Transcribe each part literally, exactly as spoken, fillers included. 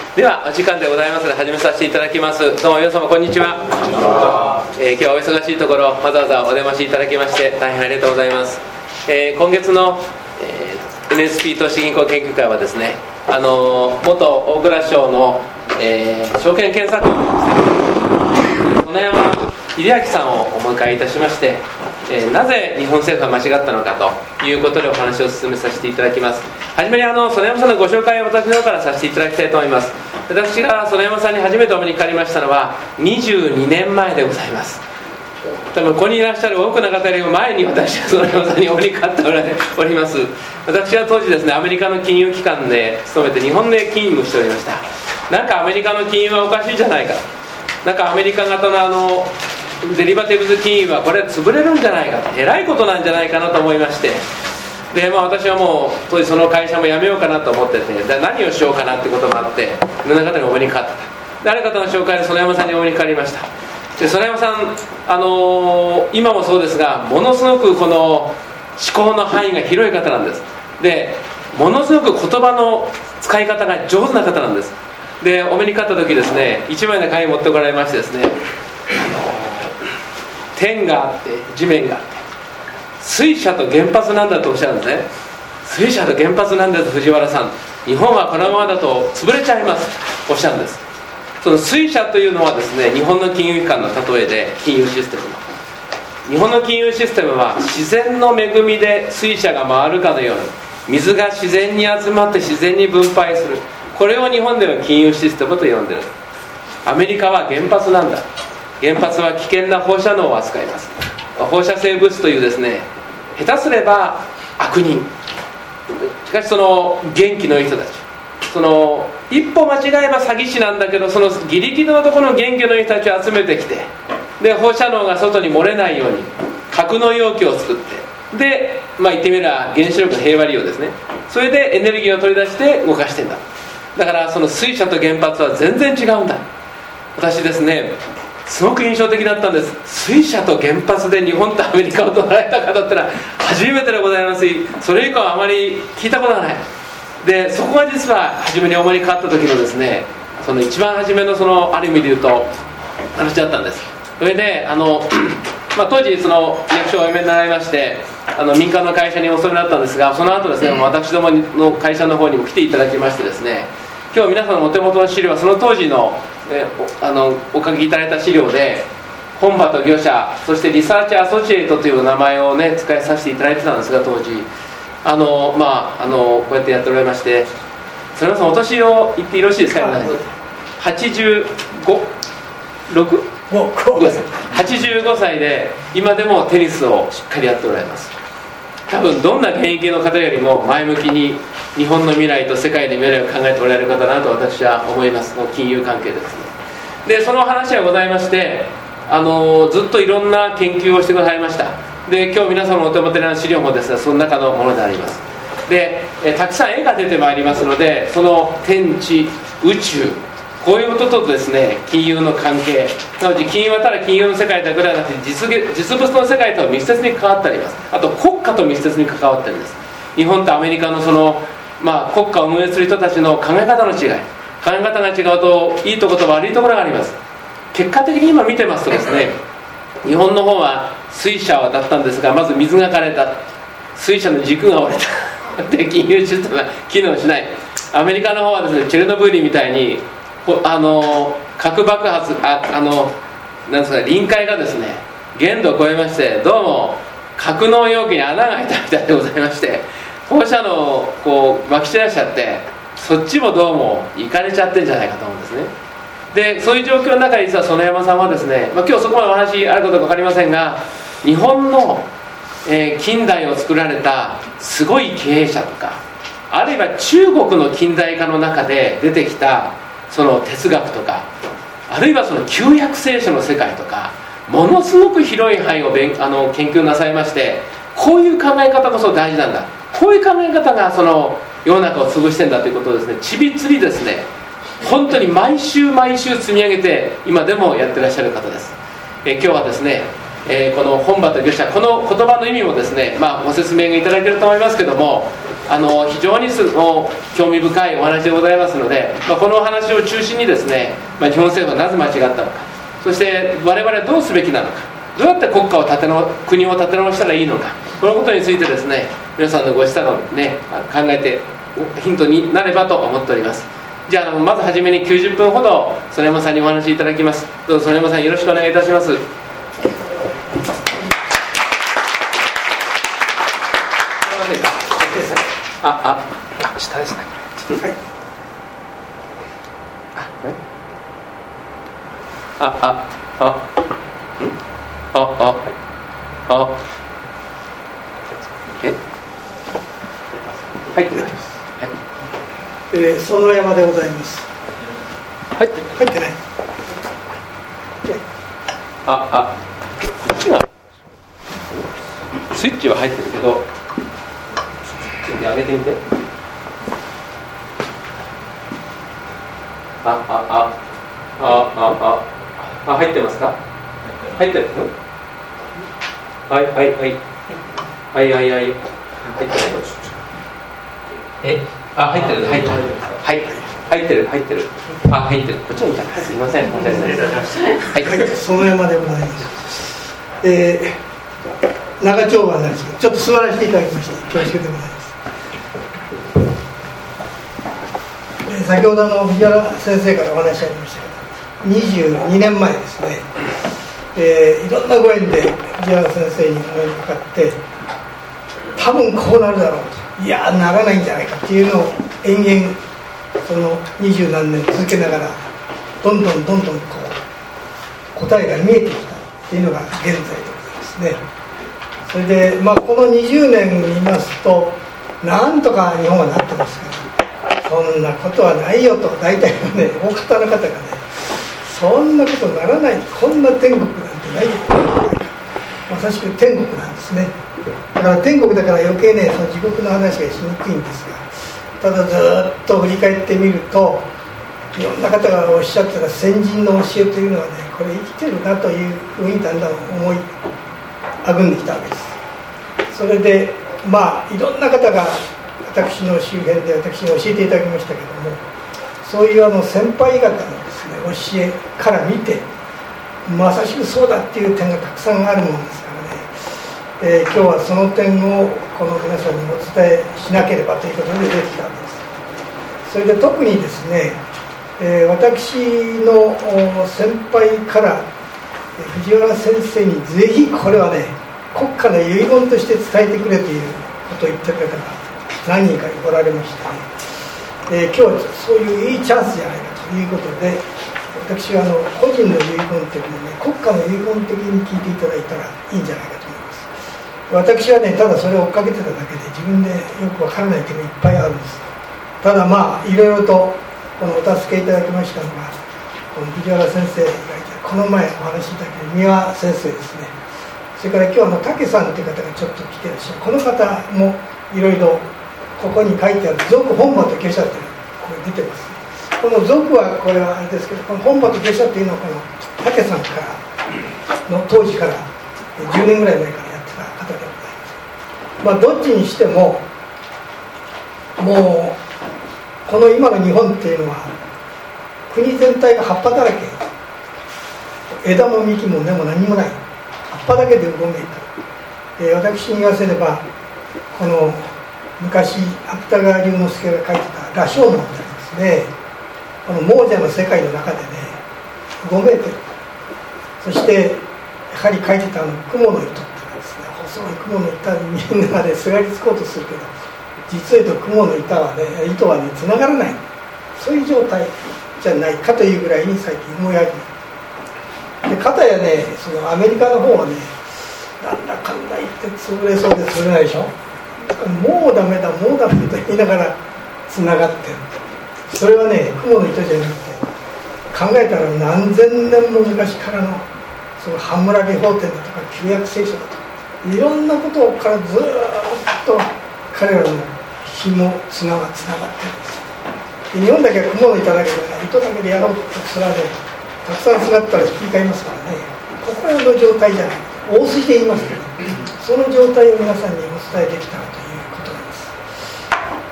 ではお時間でございますので始めさせていただきます。どうも皆様こんにちは。えー、今日はお忙しいところわざわざお出ましいただきまして大変ありがとうございます。えー、今月の、えー、エヌエスピー 投資銀行研究会はですね、あのー、元大蔵省の、えー、証券検査官の園山秀明さんをお迎えいたしまして、えー、なぜ日本政府は間違ったのかということでお話を進めさせていただきます。はじめにあの園山さんのご紹介を私の方からさせていただきたいと思います。私が園山さんに初めてお目にかかりましたのはにじゅうにねんまえでございます。多分ここにいらっしゃる多くの方よりも前に私は園山さんにお目にかかっております。私は当時ですね、アメリカの金融機関で勤めて日本で勤務しておりました。なんかアメリカの金融はおかしいじゃないか、なんかアメリカ型のあのデリバティブズ金融はこれ潰れるんじゃないかと、えらいことなんじゃないかなと思いまして、で、まあ、私はもう当時その会社も辞めようかなと思ってて、何をしようかなってこともあっていろんな方にお目にかかったで、ある方の紹介で園山さんにお目にかかりました。で園山さん、あのー、今もそうですがものすごくこの思考の範囲が広い方なんです。でものすごく言葉の使い方が上手な方なんです。でお目にかかった時ですね、一枚の紙持ってこられましてですね、あのー、天があって地面があって水車と原発なんだとおっしゃるんですね。水車と原発なんだと藤原さん、日本はこのままだと潰れちゃいますおっしゃるんです。その水車というのはですね、日本の金融機関の例えで、金融システムの日本の金融システムは自然の恵みで水車が回るかのように水が自然に集まって自然に分配する、これを日本では金融システムと呼んでいる。アメリカは原発なんだ、原発は危険な放射能を扱います。放射性物質というですね、下手すれば悪人、しかしその元気のいい人たち、その一歩間違えば詐欺師なんだけど、そのギリギリのところの元気のいい人たちを集めてきて、で放射能が外に漏れないように格納容器を作って、で、まあ、言ってみれば原子力の平和利用ですね、それでエネルギーを取り出して動かしてんだ。だからその水車と原発は全然違うんだ。私ですね、すごく印象的だったんです。水車と原発で日本とアメリカを捉えた方ってのは初めてでございます。それ以降はあまり聞いたことがない。でそこが実は初めにお目にかかった時のですね、その一番初めのそのある意味で言うと話だったんです。それであの、まあ、当時その役所をお辞めになられまして、あの民間の会社にお勤めになったんですが、その後ですね、私どもの会社の方にも来ていただきましてですね、今日皆さんのお手元の資料はその当時のえお, あのお書きいただいた資料で、本場と業者、そしてリサーチアソシエイトという名前をね使いさせていただいてたんですが、当時あのまああのこうやってやっておられまして、それこそお年を言ってよろしいですか。はちじゅうご、ろく？はちじゅうごさいで今でもテニスをしっかりやっておられます。多分どんな現役の方よりも前向きに日本の未来と世界の未来を考えておられる方だなと私は思います。金融関係ですね。でその話がございまして、あのずっといろんな研究をしてくださいました。で今日皆様のお手元にある資料もですね、その中のものであります。でえたくさん絵が出てまいりますので、その天地宇宙、こういうこととですね金融の関係、なので金融はただ金融の世界だけではなくて 実, 実物の世界と密接に関わってあります。あと国家と密接に関わってあります。日本とアメリカのその、まあ、国家を運営する人たちの考え方の違い、考え方が違うといいところと悪いところがあります。結果的に今見てますとですね、日本の方は水車だったんですが、まず水が枯れた、水車の軸が折れたで金融システムが機能しない。アメリカの方はですね、チェルノブイリみたいにあの核爆発、ああのなんですか、臨界がですね限度を超えまして、どうも格納容器に穴が開いたみたいでございまして、放射能をこうまき散らしちゃって、そっちもどうもいかれちゃってんじゃないかと思うんですね。でそういう状況の中で実は園山さんはですね、まあ、今日そこまでお話あることか分かりませんが、日本の、えー、近代を作られたすごい経営者とか、あるいは中国の近代化の中で出てきたその哲学とか、あるいはその旧約聖書の世界とか、ものすごく広い範囲を勉あの研究なさいまして、こういう考え方こそ大事なんだ、こういう考え方がその世の中を潰してんだということをですね、ちびつりですね、本当に毎週毎週積み上げて今でもやってらっしゃる方です。え今日はですね、えー、この本場と業者、この言葉の意味もですね、まあ、ご説明がいただけると思いますけども、 あの非常にもう興味深いお話でございますので、まあ、このお話を中心にですね、まあ、日本政府はなぜ間違ったのか、そして我々はどうすべきなのか、どうやって国家を立ての国を立て直したらいいのか、このことについてですね、皆さんのご示唆をね考えてヒントになればと思っております。じゃあ、まずはじめにきゅうじゅっぷんほど曽根山さんにお話しいただきます。どうぞ曽根山さんよろしくお願いいたします。あ、あ、下ですね。はい。あ、あ、あ、あ、あ、あ、あ、え、入ってないです。はい。 えー、園山でございます。 入って入ってない。 あ、あ、こっちがスイッチは入ってるけど。上げてみて。あ、あ、あ、あ、あ、あ、あ、入ってますか？入ってる？はい、はい、はい。はい、はい、はい。入ってない。え、あ、入ってる、入ってる。はい、入ってる、入ってる。あ、入ってる。こっちにいた。すいません。申し訳ないです。はい、 はい、園山でございます。えー、長丁場なんですけど、ちょっと座らせていただきまして、恐縮でございます。先ほどの藤原先生からお話ありましたけど、にじゅうにねんまえですね、えー、いろんなご縁で藤原先生にお目にかかって、多分こうなるだろうと、いやならないんじゃないかっていうのを延々その二十何年続けながら、どんどんどんどんこう答えが見えてきたっていうのが現在でございますね。それで、まあ、このにじゅうねん見ますと、なんとか日本はなってますけど、そんなことはないよと、大体のね、大方の方がね、そんなことならない、こんな天国なんてないよ、まさしく天国なんですね。だから天国だから余計ね、その地獄の話がしにくいんですが、ただずっと振り返ってみると、いろんな方がおっしゃってた先人の教えというのはね、これ生きてるなというふうにだんだん思いあぐんできたわけです。それでまあいろんな方が私の周辺で私に教えていただきましたけども、そういうあの先輩方のですね教えから見て、まさしくそうだっていう点がたくさんあるものですからね、えー、今日はその点をこの皆さんにお伝えしなければということで出てきたわけです。それで特にですね、えー、私の先輩から藤原先生にぜひこれはね、国家の遺言として伝えてくれということを言ってくれた方が何人かおられましてね、えー、今日はそういういいチャンスじゃないかということで、私はあの個人の遺言的にね、国家の遺言的に聞いていただいたらいいんじゃないかと思います。私はね、ただそれを追っかけてただけで自分でよくわからない点がいっぱいあるんです。ただまあいろいろとこのお助けいただきましたのが、この藤原先生がいて、この前お話しいただける三輪先生ですね。それから今日あの武さんという方がちょっと来てらっしゃる、この方もいろいろここに書いてある俗本場と下車っていうのがこれ出てます。この俗はこれはあれですけど、この本場と下車っていうのはこの武さんからの当時からじゅうねんぐらい前からやってた方でございます。まあどっちにしてももうこの今の日本っていうのは国全体が葉っぱだらけ、枝も幹も根も何もない葉っぱだけでうごめいた、えー、私に言わせればこの昔芥川龍之介が書いてた「羅生門」ってありますね。この亡者の世界の中でねうごめいてる。そしてやはり書いてたあの雲の糸ってですね、細い雲の糸にみんなで、ね、すがりつこうとするけど、実は言うと雲の糸はね糸はねつながらない、そういう状態じゃないかというぐらいに最近思い始めで、かたやねそのアメリカの方はね、なんだかんだ言って潰れそうで潰れないでしょ。もうダメだもうダメだと言いながらつながってる。それはね雲の糸じゃなくて、考えたら何千年も昔からのそのハンムラビ法典だとか旧約聖書だとかいろんなことからずっと彼らの紐綱がつながってるんです。で日本だけは雲の糸だけで、ね、糸だけでやろうとそれはねたくさんつながったらひっくり返りますからね、ここらの状態じゃない、大筋で言いますけど、その状態を皆さんにお伝えできたらということなんです。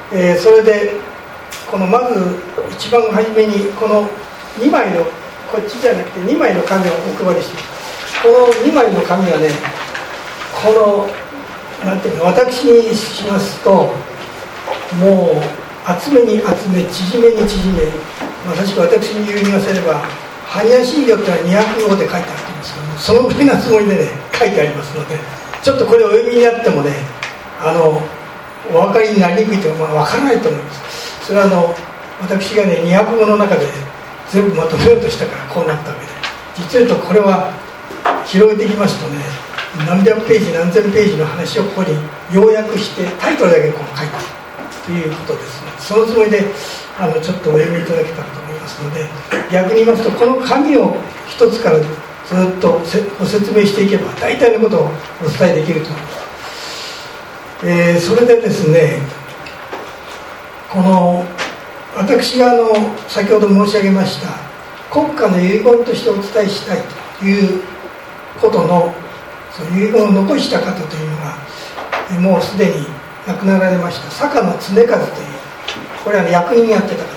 えー、それでこのまず一番初めにこのにまいのこっちじゃなくてにまいの紙をお配りして、このにまいの紙はね、このなんていうの、私にしますともう集めに集め縮めに縮め、まさしく私に言いませれば般若心経ってのはにひゃくごで書いてあるんですけども、そのぐらいなつもりでね書いてありますので、ちょっとこれをお読みになってもね、あのお分かりになりにくいというか、まあ、分からないと思います。それはあの私がねにひゃくごの中で全部まとめようとしたからこうなったわけで、実を言うとこれは広げていきますとね、何百ページ何千ページの話をここに要約してタイトルだけこう書いたということですね。そのつもりであのちょっとお読みいただけたらと思いますので、逆に言いますとこの紙を一つからずっとご説明していけば大体のことをお伝えできると思います。えー、それでですね、この私があの先ほど申し上げました国家の遺言としてお伝えしたいということのその遺言を残した方というのがもうすでに亡くなられました坂野恒和という、これは役人やってた方なんです。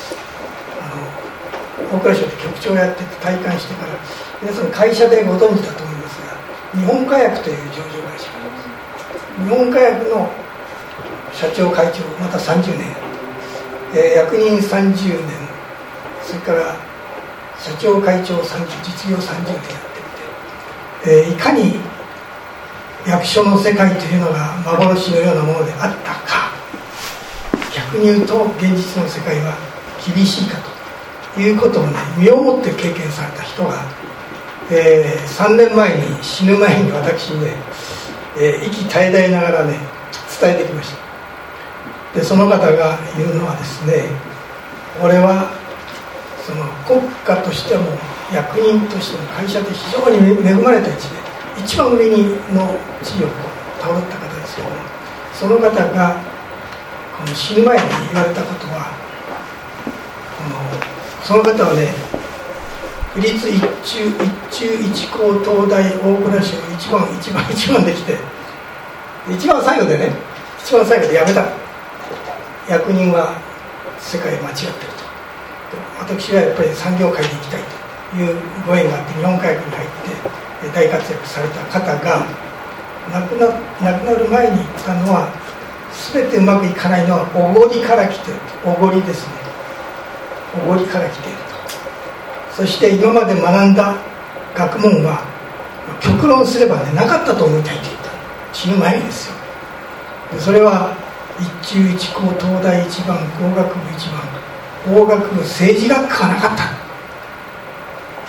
あの大蔵省で局長をやってて退官してから皆さん会社でご存知だと思いますが、日本火薬という上場会社、日本火薬の社長会長またさんじゅうねん、えー、役人さんじゅうねん、それから社長会長さんじゅう、実業さんじゅうねんやってみて、えー、いかに役所の世界というのが幻のようなものであったか、逆に言うと現実の世界は厳しいかということをね身をもって経験された人が、えー、さんねんまえに死ぬ前に私にね、えー、息絶え絶えながらね伝えてきました。でその方が言うのはですね、俺はその国家としても役人としても会社で非常に恵まれた位置で一番上にの地位をたどった方ですけども、その方がこの死ぬ前に言われたことは、このその方はね府立一中一中一高東大大蔵省一番一番一番できて、一番最後でね一番最後で辞めた。役人は世界間違ってると。私はやっぱり産業界に行きたいというご縁があって日本火薬に入って大活躍された方が亡くな、亡くなる前に言ったのは、全てうまくいかないのはおごりから来ていると。おごりですね。おごりから来ていると。そして今まで学んだ学問は極論すればねなかったと思いたいと言った。死ぬ前にですよ。でそれは一中一高東大一番工学部一番法学部政治学科はなかった。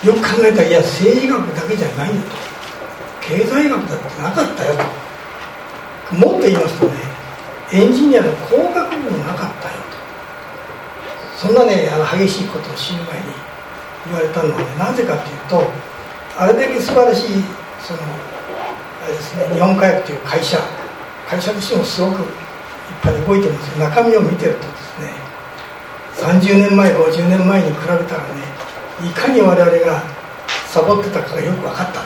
よく考えたら、いや政治学だけじゃないよと、経済学だってなかったよと。もっと言いますとね、エンジニアの工学部もなかったよと。そんなねあの激しいことを死ぬ前に言われたのはね、なぜかというと、あれだけ素晴らしいそのあれですね、日本火薬という会社会社としてもすごくいっぱい動いてますよ。中身を見てるとですね、さんじゅうねんまえごじゅうねんまえに比べたらね、いかに我々がサボってたかがよく分かった。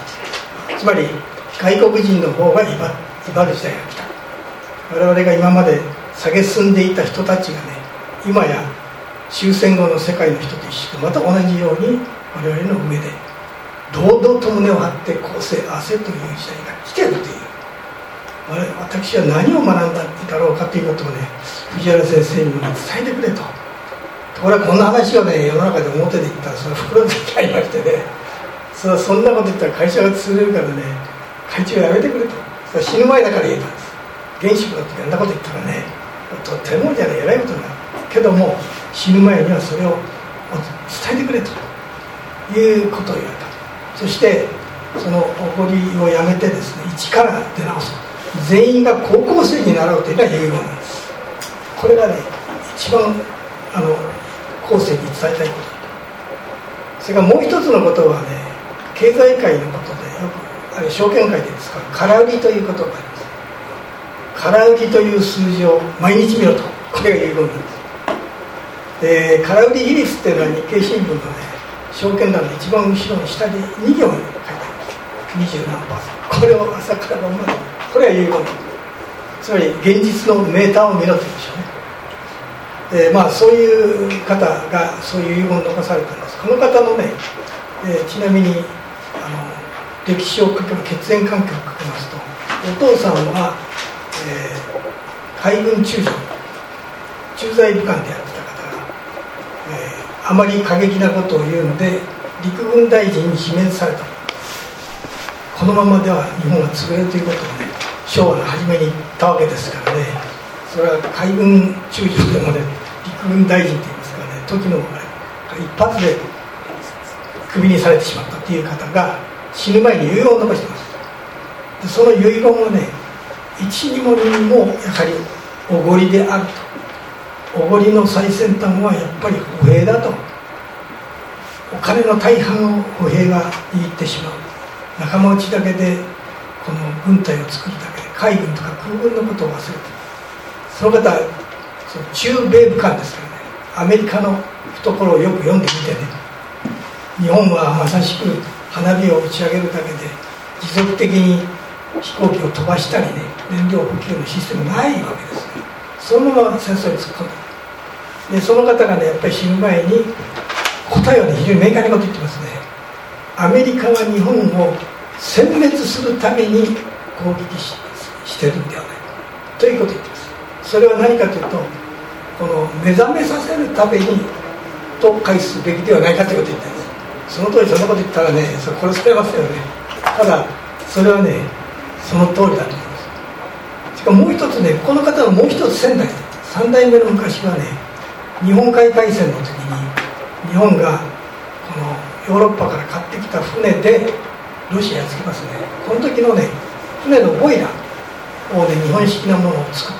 つまり外国人の方が威張る時代が来た。我々が今まで蔑んでいた人たちがね、今や終戦後の世界の人と一緒でまた同じように我々の上で堂々と胸を張って公正あせという時代が来てるという、私は何を学んだだろうかということをね藤原先生にも伝えてくれと。ところがこんな話をね世の中で表で言ったらそれは袋でありましてね、それはそんなこと言ったら会社が潰れるからね、会長やめてくれと。それは死ぬ前だから言えたんです。現職の時あんなこと言ったらね、とてもじゃない偉いことになるけども、死ぬ前にはそれを伝えてくれということを言われた。そしてそのおごりをやめてですね、一から出直す、全員が高校生になろうというのは遺言なんです。これがね一番あの後世に伝えたいこと。それからもう一つのことはね、経済界のことでよくあれ証券界で使う空売りということがあります。空売りという数字を毎日見ろと、これが遺言なんです。で空売り比率っていうのは日経新聞のね証券欄の一番後ろの下にに行に書いてあります。にじゅう何パーセント、これを朝から晩まで、これは遺言なんです。つまり現実のメーターを見ろというんでしょうね。 えーまあ、そういう方がそういう遺言を残されたんです。この方のね、えー、ちなみにあの歴史をかける血縁関係をかけますと、お父さんは、えー、海軍中将駐在武官でやってた方が、えー、あまり過激なことを言うので陸軍大臣に罷免された。このままでは日本が潰れるということをね、昭和の初めに言ったわけですからね。それは海軍中将でもね、陸軍大臣といいますかね、時の一発でクビにされてしまったという方が死ぬ前に遺言を残しています。でその遺言はね、一にも二にもやはりおごりであると。おごりの最先端はやっぱり歩兵だと。お金の大半を歩兵が握ってしまう。仲間内だけでこの軍隊を作るだけで海軍とか空軍のことを忘れて、その方はその駐米武官ですからね、アメリカの懐をよく読んでみてね、日本はまさしく花火を打ち上げるだけで持続的に飛行機を飛ばしたりね、燃料補給のシステムないわけですね。そのまま戦争に突っ込んだ。でその方がね、やっぱり死ぬ前に答えはね、非常に明快なこと言ってますね。アメリカは日本を殲滅するために攻撃 し, してるんではないかということを言っています。それは何かというと、この目覚めさせるためにと返すべきではないかということを言っています。その通りそんなこと言ったらね、それ殺されますよね。ただそれはね、その通りだと思います。しかももう一つね、この方のもう一つ先代、三代目の昔はね、日本海海戦の時に日本がこのヨーロッパから買ってきた船でロシアやっつけますね。この時のね、船のボイラーをね、日本式なものを作った。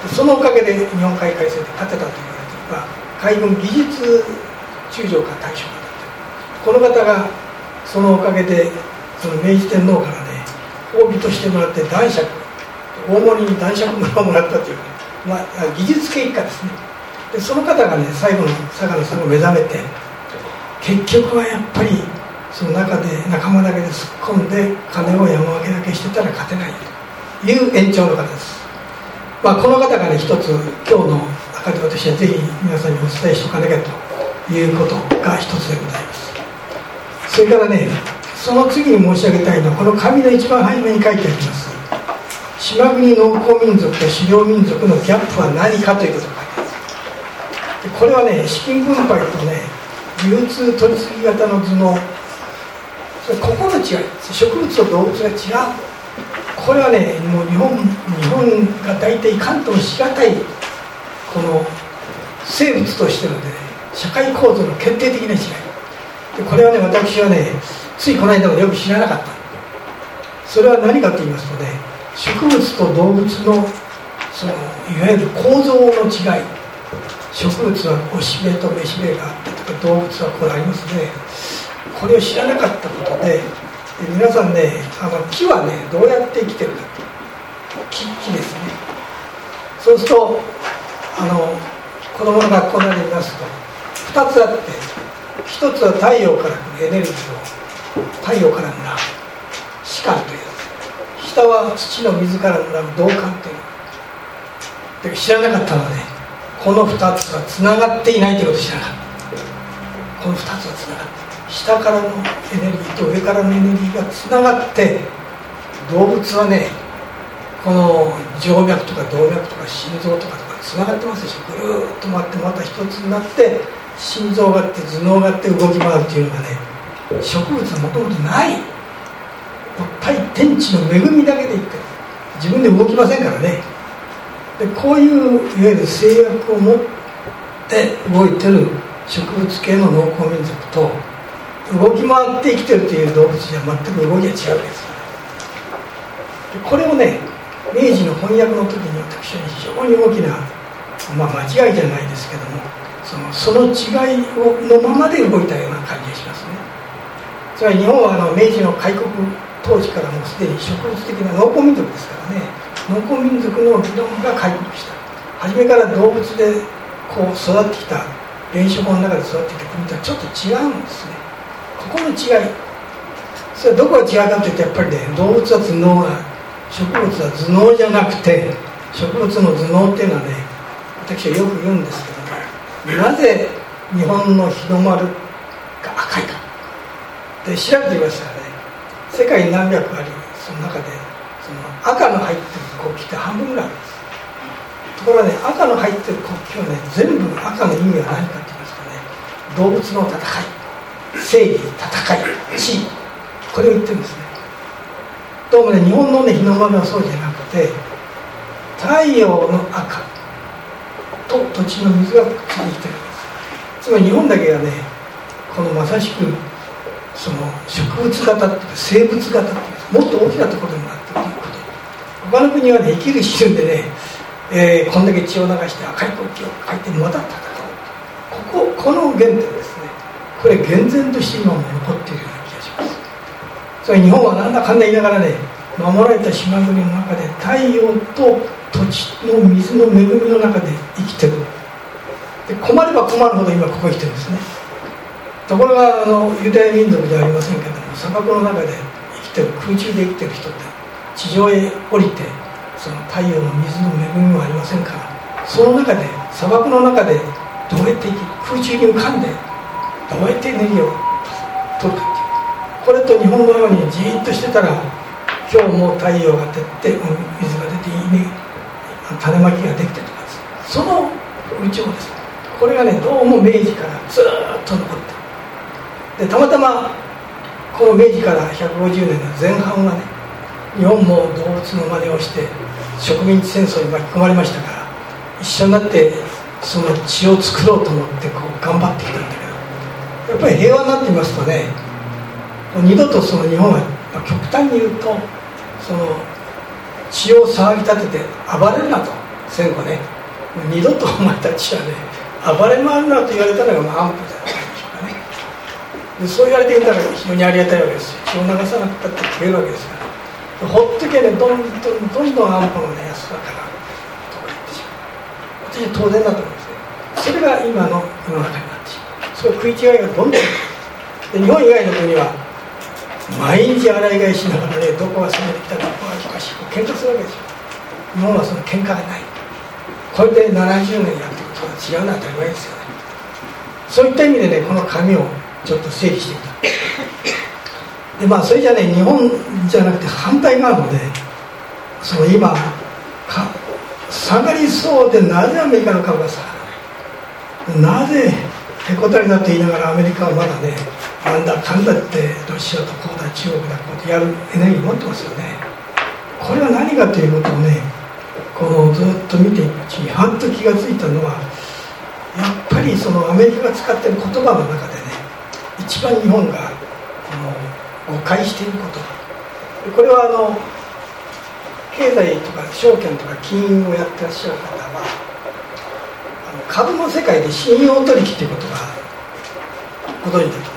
そのおかげで日本海海戦で勝てたと言われているが、海軍技術中将か大将かだった。この方がそのおかげでその明治天皇からね、褒美としてもらって男爵、大盛りに男爵村をもらったという、ね、まあ、技術系一家ですね。でその方がね、最後の坂野さんが目覚めて、結局はやっぱりその中で仲間だけで突っ込んで金を山分けだけしてたら勝てないという延長の方です。まあ、この方がね、一つ今日の中で私はぜひ皆さんにお伝えしておかなきゃということが一つでございます。それからね、その次に申し上げたいのは、この紙の一番初めに書いてあります島国農耕民族と狩猟民族のギャップは何かということが書いてあります。でこれはね、資金分配とね、流通取り次ぎ型の頭脳、それここの違い、植物と動物が違う。これはね、もう日本日本が大体関東しがたいこの生物としての、ね、社会構造の決定的な違いで、これはね、私はね、ついこの間までよく知らなかった。それは何かと言いますとね、植物と動物のそのいわゆる構造の違い。植物はおしべとめしべがあってとか、動物はこれありますね。これを知らなかったことで、で皆さんね、あの木はね、どうやって生きてるか、木木ですね。そうするとあの子供の学校などに見ますとふたつあって、ひとつは太陽から来るエネルギーを太陽からもらう士官というやつ、下は土の水からもらう導管という。で知らなかったのはね、このふたつはつながっていないということを知らなかった。このふたつはつながって、下からのエネルギーと上からのエネルギーがつながって、動物はね、この静脈とか動脈とか心臓とかとかつながってますでしょ。ぐるーっと回ってまた一つになって、心臓があって頭脳があって動き回るっていうのがね、植物はもともとない。対天地の恵みだけでいってる。自分で動きませんからね。でこういういわゆる制約を持って動いてる植物系の農耕民族と、動き回って生きてるという動物じゃ全く動きが違うわけですから。でこれをね、明治の翻訳の時に私は非常に大きな、まあ、間違いじゃないですけども、その、その違いをのままで動いたような感じがしますね。つまり日本はあの明治の開国当時からもうすでに植物的な農耕民族ですからね、農耕民族の理論が開国した。初めから動物でこう育ってきた、原初語の中で育ってきた国とはちょっと違うんですね。ここの違い、それはどこが違うかというと、やっぱりね、動物は頭脳が、植物は頭脳じゃなくて、植物の頭脳っていうのはね、私はよく言うんですけど、 なぜ日本の日の丸が赤いかで調べてみましたらね、世界に何百あり、その中でその赤の入ってる国旗って半分ぐらいあるんです。ところがね、赤の入ってる国旗はね、全部赤の意味は何かって言いますとね、動物の戦い、正義、戦い、地位、これを言ってるんですね。どうもね、日本のね、日の丸はそうじゃなくて、太陽の赤と土地の水がくっついてるんです。つまり日本だけがね、このまさしくその植物型っていうか生物型っていうか、もっと大きなところになっているということ。他の国はね、生きる一瞬でね、えー、こんだけ血を流して赤い国旗を書いてまた戦う。ここ、この原点ですね。これ厳然として今も残っているような気がします。それ日本はなんだかんだ言いながらね、守られた島国の中で太陽と土地の水の恵みの中で生きてる。で、困れば困るほど今ここに来てるんですね。ところがあのユダヤ民族ではありませんけども、砂漠の中で生きてる、空中で生きてる人って地上へ降りてその太陽の水の恵みもありませんから、その中で砂漠の中でどうやって生き、空中に浮かんでどうやってエネルギーを取るかっていう、これと日本のようにじーっとしてたら今日も太陽が出て水が出ていいね、種まきができてとかです、その宇宙です。これがね、どうも明治からずーっと残ってで、たまたまこの明治からひゃくごじゅうねんの前半はね、日本も動物の真似をして植民地戦争に巻き込まれましたから、一緒になってその血を作ろうと思ってこう頑張ってきたんだけど、やっぱり平和になってみますとね、二度とその日本は、まあ、極端に言うとその血を騒ぎ立てて暴れるなと、戦後ね、二度とお前たちはね暴れ回るなと言われたのがまあ安保じゃないでしょうかね。でそう言われていたら非常にありがたいわけですよ。血を流さなくたって消えるわけですから、ほっとけね、どんどんどんどん安保のね安らかなところに行ってしまう。私は当然だと思うんですね。それが今の世の中になってしまう。そういう食い違いがどんどんで日本以外の国は毎日洗い替えしながらね、どこが攻めてきたか、どこがおかしいか喧嘩するわけですよ。日本はその喧嘩がない。これでななじゅうねんやってることは違うのは当たり前ですよね。そういった意味でね、この紙をちょっと整理してみた。でまあそれじゃね、日本じゃなくて反対側のね、その今か下がりそうで、なぜアメリカの株が下がらない、なぜへこたれだと言いながらアメリカはまだね、なんだかんだってロシアとこうだ中国だこうってやるエネルギー持ってますよね。これは何かということをね、このずっと見ていくうちにはっと気がついたのは、やっぱりそのアメリカが使っている言葉の中でね、一番日本がこの誤解している言葉、これはあの経済とか証券とか金融をやってらっしゃる方は、あの株の世界で信用取引ということがご存知だと思います。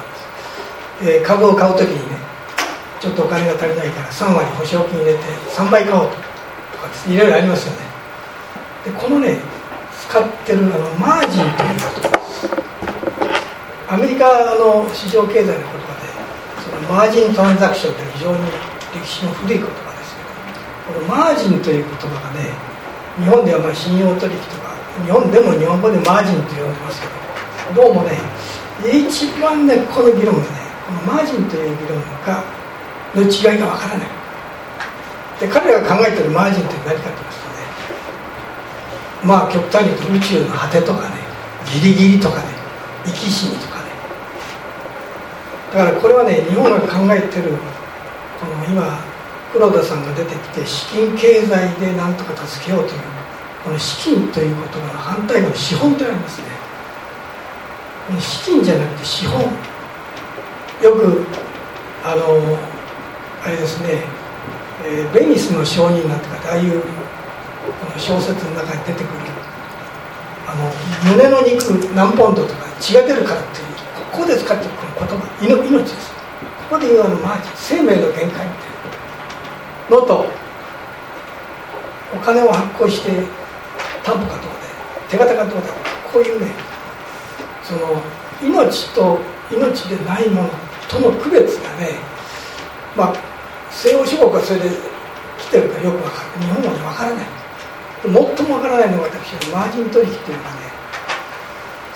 えー、株を買うときにね、ちょっとお金が足りないからさんわり保証金入れてさんばい買おうとかですね、いろいろありますよね。でこのね使ってるあのマージンという言葉です。アメリカの市場経済の言葉でそのマージントランザクションという非常に歴史の古い言葉ですけど、このマージンという言葉がね、日本ではまあ信用取引とか、日本でも日本語でマージンと呼んでますけど、どうもね一番ねこの議論がね、このマージンという議論がの違いがわからない。で彼らが考えているマージンって何かと言いますとね、まあ極端に言うと宇宙の果てとかね、ギリギリとかね、生き死にとかね。だからこれはね、日本が考えているこの今黒田さんが出てきて資金経済で何とか助けようというこの資金という言葉の反対の資本とありますね。この資金じゃなくて資本。よくあのあれですね、えー、ベニスの商人なんてかって、ああいうこの小説の中に出てくるあの胸の肉何ポンドとか血が出るからっていう、ここで使っているこの言葉、命です。ここで言うあのマージン、生命の限界みたいなのと、お金を発行して担保かどうで手形かどうだ、こういうね、その命と命でないものとの区別がね、まあ西欧諸国はそれで来てるかよく分かる。日本はね分からない。最も分からないのが私はマージン取引っていうのがね、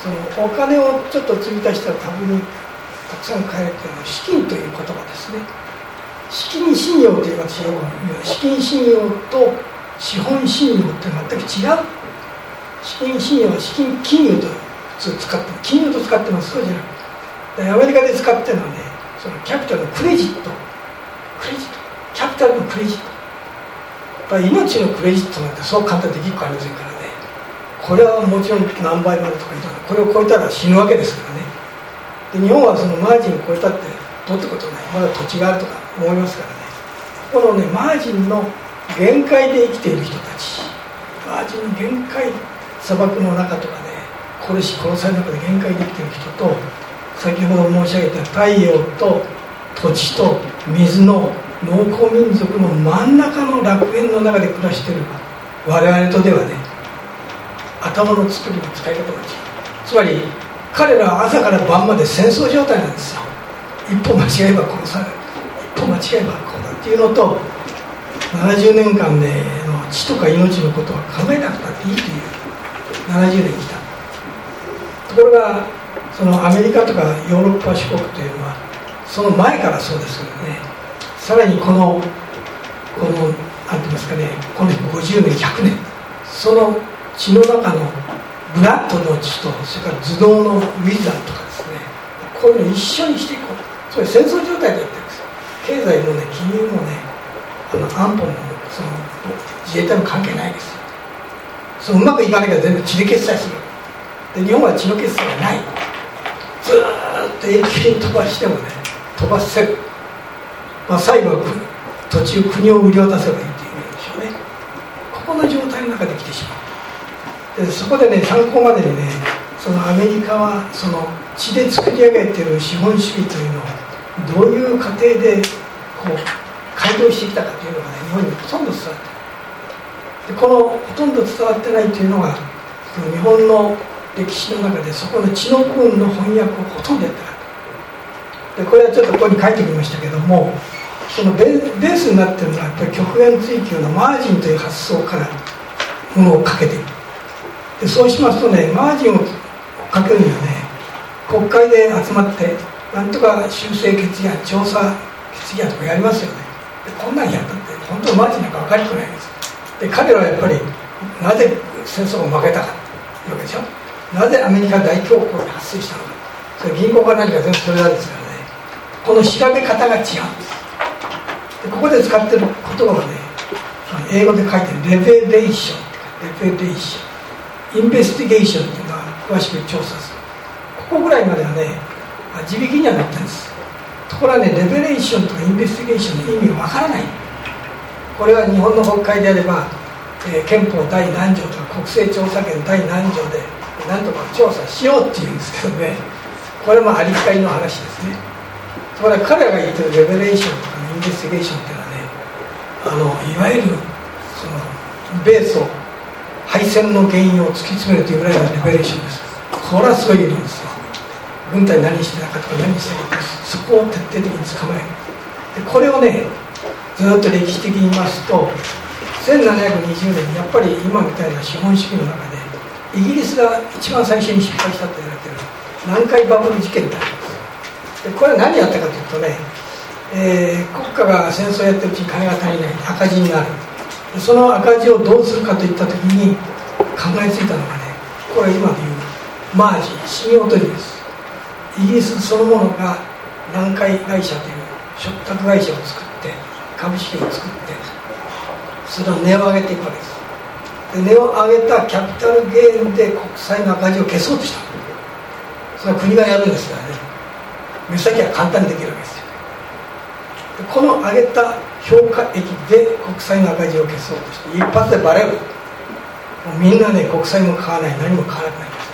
そのお金をちょっと積み足したら株にたくさん買えるというのは資金という言葉ですね。資金信用という私は資金信用と資本信用って全く違う。資金信用は資金金融と普通使って金融と使ってます。そうじゃなくてアメリカで使ってるのはね、そのキャピタルのクレジットクレジットキャピタルのクレジット、やっぱり命のクレジットなんてそう簡単できっこありませんからね。これはもちろん何倍までとか言ったらこれを超えたら死ぬわけですからね。で日本はそのマージンを超えたってどうってことない、まだ土地があるとか思いますからね。このねマージンの限界で生きている人たち、マージンの限界、砂漠の中とかね殺し殺される中で限界で生きている人と、先ほど申し上げた太陽と土地と水の農耕民族の真ん中の楽園の中で暮らしている我々とではね、頭の作りの使い方が違う。つまり彼らは朝から晩まで戦争状態なんですよ。一歩間違えば殺される、一歩間違えばこうだっていうのと、ななじゅうねんかんでの死とか命のことは考えなくたっていいというななじゅうねん来た。ところがそのアメリカとかヨーロッパ諸国というのはその前からそうですけどね、さらにこのこの何て言いますかね、このごじゅうねんひゃくねん、その血の中のブラッドの血とそれから頭脳のウィザーとかですね、こういうのを一緒にしていこう、つまり戦争状態でやってるんですよ。経済もね金融もねあの安保もその自衛隊も関係ないですよ。そのうまくいかなきゃ全部血で決済する。で日本は血の決済がない。ずーっと永久に飛ばしてもね飛ばせる、まあ、最後は土地を国を売り渡せばいいっていう意味でしょうね。ここの状態の中で来てしまう。でそこでね参考までにね、そのアメリカはその血で作り上げている資本主義というのをどういう過程でこう改良してきたかというのがね日本にほとんど伝わっている。でこのほとんど伝わってないというのが日本の歴史の中でそこの血の部分の翻訳をほとんどやってなかった。でこれはちょっとここに書いてみましたけども、そのベースになっているのはやっぱり極限追求のマージンという発想からものをかけている。でそうしますとね、マージンをかけるにはね、国会で集まってなんとか修正決議案、調査決議案とかやりますよね。でこんなんやったって本当にマージンなんか分かりくないんです。で彼らはやっぱりなぜ戦争が負けたかというわけでしょ。なぜアメリカ大恐慌が発生したのか、それ銀行か何か全部それなんですからね、この調べ方が違うんです。でここで使ってる言葉がね、英語で書いてるレベレーションとかレベレーション、インベスティゲーションというのは詳しく調査する。ここぐらいまではね地引きにはなってるんです。ところがねレベレーションとかインベスティゲーションの意味がわからない。これは日本の国会であれば、えー、憲法第何条とか国政調査権第何条で何とか調査しようっていうんですけどね、これもありきたりの話ですね。ところが彼らが言ってるレベレーションとかインベスティゲーションっていうのはね、あのいわゆるその米ソ敗戦の原因を突き詰めるというぐらいのレベレーションです。これはすごい理論ですよ。軍隊何してたかとか何してたか、そこを徹底的に捕まえる。でこれをねずっと歴史的に言いますとせんななひゃくにじゅうねんにやっぱり今みたいな資本主義の中でイギリスが一番最初に失敗したと言われている南海バブル事件であります。でこれは何やったかというとね、えー、国家が戦争をやってるうちに金が足りない、赤字になる。でその赤字をどうするかといった時に考えついたのがね、これは今でいうマージン、信用取りです。イギリスそのものが南海会社という嘱託会社を作って株式を作ってそれを値を上げていくわけです。で値を上げたキャピタルゲーンで国債の赤字を消そうとした。それは国がやるんですからね、目先は簡単にできるわけですよ。でこの上げた評価益で国債の赤字を消そうとして一発でバレる。もうみんなね国債も買わない、何も買わなくなります。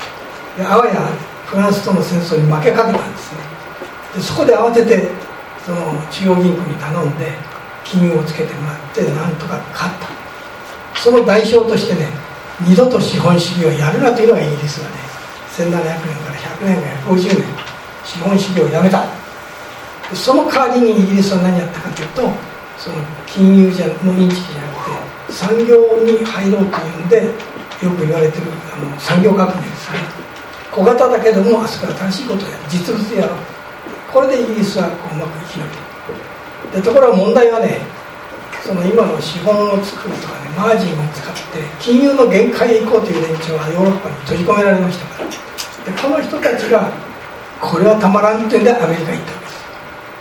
であわやフランスとの戦争に負けかけたんですね。でそこで慌ててその中央銀行に頼んで金融をつけてもらってなんとか勝った。その代償としてね、二度と資本主義をやるなというのがイギリスがねせんななひゃくねんからひゃくねんからひゃくごじゅうねん資本主義をやめた。でその代わりにイギリスは何やったかというと、その金融じゃのインチキじゃなくて産業に入ろうというんでよく言われてるあの産業革命ですね。 小型だけどもあそこは新しいことをやる、実物やろう、これでイギリスはこううまく生き延びる。でところが問題はね、その今の資本を作るとかね、マージンを使って金融の限界へ行こうという連中はヨーロッパに閉じ込められましたから、でこの人たちがこれはたまらんというんでアメリカに行ったわけです。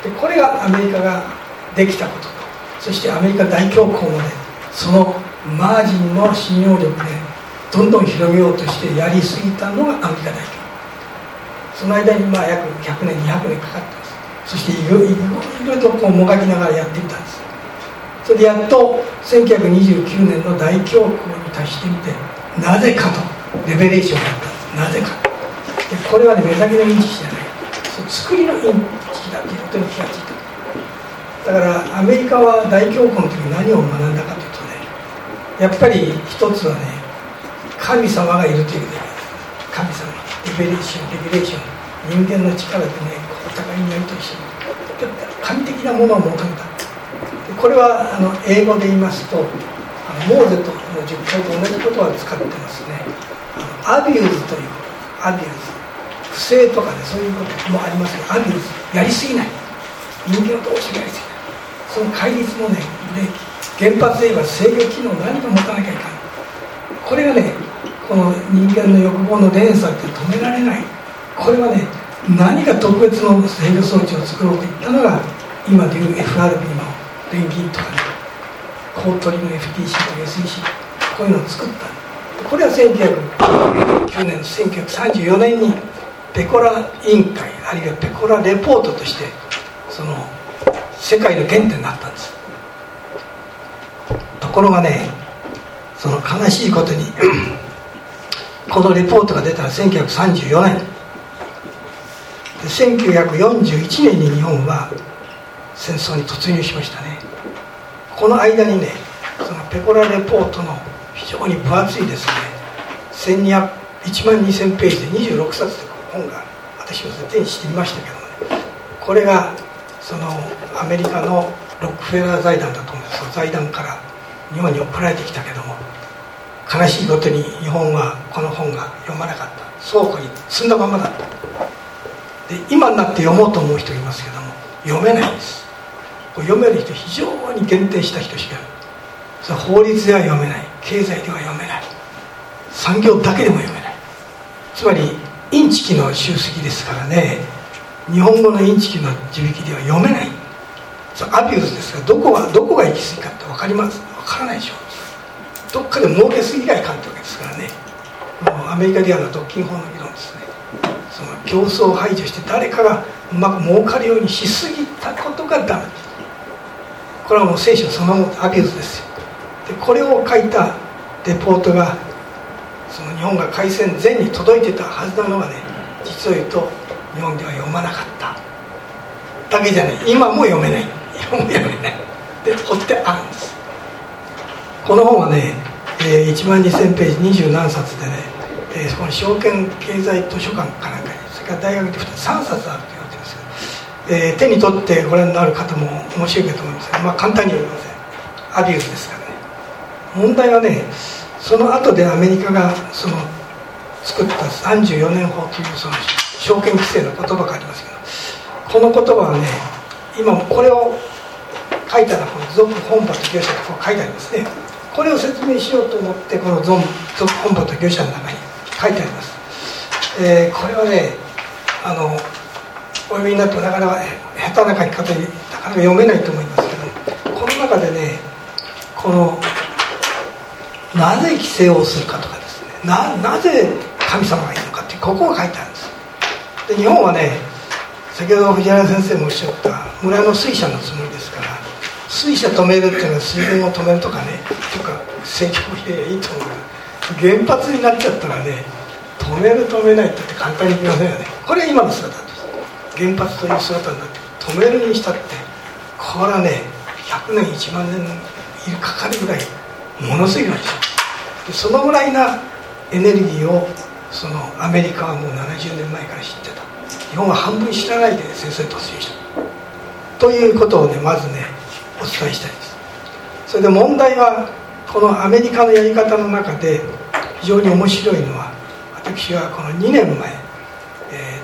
でこれがアメリカができたことと、そしてアメリカ大恐慌までそのマージンの信用力でどんどん広げようとしてやりすぎたのがアメリカ大恐慌。その間にまあ約ひゃくねんにひゃくねんかかってます。そしていろいろとこうもがきながらやってみたんです。それでやっとせんきゅうひゃくにじゅうきゅうねんの大恐慌に達してみて、なぜかとレベレーションをやったんです。なぜかでこれはね、目先のインチキじゃない、作りのインチキだということに気がついた。だからアメリカは大恐慌の時に何を学んだかというとね、やっぱり一つはね、神様がいるということです。神様、レベレーション、レベレーション、人間の力でね、お互いにやり取りしてる、神的なものを求めた。これはあの英語で言いますと、あのモーゼとのじゅっかいと同じことは使ってますね。あのアビューズということ、アビューズ、不正とかね、そういうこともありますが、アビューズ、やりすぎない、人間同士がやりすぎない、その戒律もね、で原発で言えば制御機能を何か持たなきゃいけない、これがね、この人間の欲望の連鎖って止められない。これはね、何か特別の制御装置を作ろうといったのが今でいう エフアールビー の連銀とかね、公取りの エフティーシー と エスイーシー、 こういうのを作った。これはせんきゅうひゃくきゅうねん、せんきゅうひゃくさんじゅうよねんにペコラ委員会、あるいはペコラレポートとしてその世界の原点になったんです。ところがね、その悲しいことにこのレポートが出たらせんきゅうひゃくさんじゅうよねんで、せんきゅうひゃくよんじゅういちねんに日本は戦争に突入しましたね。この間にね、そのペコラレポートの非常に分厚いですね、いちまんにせんページでにじゅうろくさつという本が私は手にしてみましたけどもね、これがそのアメリカのロックフェラー財団だと思うんです。財団から日本に送られてきたけども、悲しいことに日本はこの本が読まなかった。倉庫に積んだままだった。で今になって読もうと思う人いますけども、読めないんです。読める人非常に限定した人しかいる。それは法律では読めない、経済では読めない、産業だけでも読めない。つまりインチキの集積ですからね、日本語のインチキの地引きでは読めない。それアビューズですから、どこがどこが行き過ぎかって分かります分からないでしょ。どっかで儲けすぎないかってわけですからね。もうアメリカではの独禁法の議論ですね。その競争を排除して誰かがうまく儲かるようにしすぎたことがダメ。これはもう聖書そのものアビューズですよ。でこれを書いたレポートがその日本が開戦前に届いてたはずなのがね、実を言うと日本では読まなかっただけじゃない、今も読めない、今も読めないで掘ってあるんです。この本はね、えー、いちまんにせんページにじゅうなんさつでね、えー、この証券経済図書館かなんかに、それから大学でさんさつあると言われてるんですけど、えー、手に取ってご覧になる方も面白いかと思いますが、まあ、簡単には言いません。アビューズですからね。問題はね、その後でアメリカがその作ったさんじゅうよねん法というその証券規制の言葉がありますけど、この言葉はね、今もこれを書いたらこの属本法と業者とこう書いてありますね。これを説明しようと思ってこの属本法と業者の中に書いてあります。えー、これはね、あのお読みになってもなかなか下手な書き方になかなか読めないと思いますけど、この中でね、このなぜ規制をするかとかですね、 な, なぜ神様がいるのかってここが書いてあるんです。で日本はね、先ほど藤原先生もおっしゃった村の水車のつもりですから、水車止めるっていうのは水田を止めるとかね、とか政教費でいいと思うけど、原発になっちゃったらね、止める止めないって簡単に言いませんよね。これは今の姿です。原発という姿になって止めるにしたって、これはねひゃくねんいちまんねんかかるぐらいものすごいなんですよ。でそのぐらいなエネルギーをそのアメリカはもうななじゅうねんまえから知ってた。日本は半分知らないで戦争に突入したということをね、まずねお伝えしたいです。それで問題はこのアメリカのやり方の中で非常に面白いのは、私はこのにねんまえ